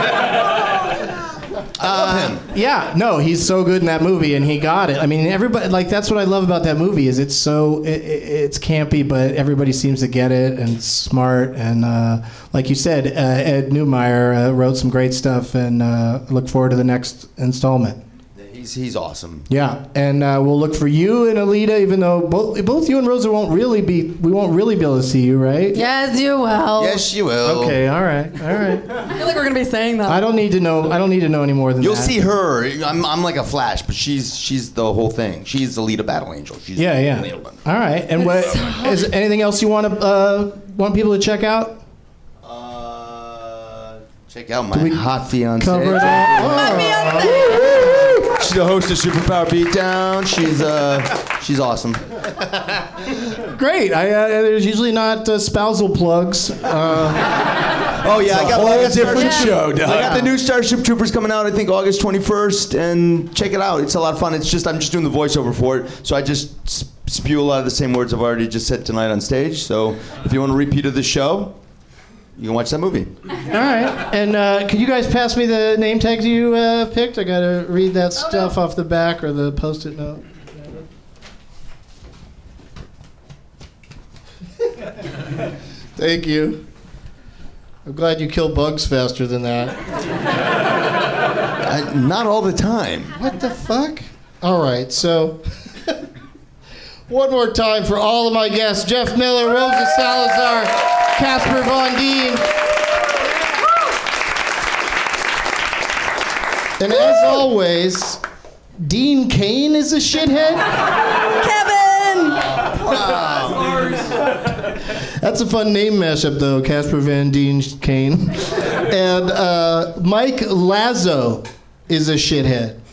I love him. Yeah, no, he's so good in that movie, and he got it. I mean, everybody, like, that's what I love about that movie is it's so it's campy, but everybody seems to get it, and it's smart, and like you said, Ed Neumeier wrote some great stuff, and look forward to the next installment. He's awesome. Yeah, and we'll look for you and Alita, even though both you and Rosa we won't really be able to see you, right? Yes, you will. Yes, you will. Okay, all right. I feel like we're gonna be saying that. I don't need to know any more than You'll that. see her. I'm like a Flash, but she's the whole thing. She's the Alita Battle Angel. She's Yeah. All right. And what is there anything else you want people to check out? Check out my hot fiance. Cover it all. She's the host of Superpower Beatdown. She's awesome. Great. There's usually not spousal plugs. Oh yeah, I got a different show. I got the new Starship Troopers coming out. I think August 21st, and check it out. It's a lot of fun. I'm just doing the voiceover for it, so I just spew a lot of the same words I've already just said tonight on stage. So if you want a repeat of the show, you can watch that movie. All right. And could you guys pass me the name tags you picked? I got to read that stuff off the back or the Post-it note. Thank you. I'm glad you kill bugs faster than that. Not all the time. What the fuck? All right, so one more time for all of my guests: Jeff Miller, Rosa Salazar, Casper Van Dien. And as always, Dean Cain is a shithead. Kevin! Wow. That's a fun name mashup, though. Casper Van Dien Cain. And Mike Lazo is a shithead.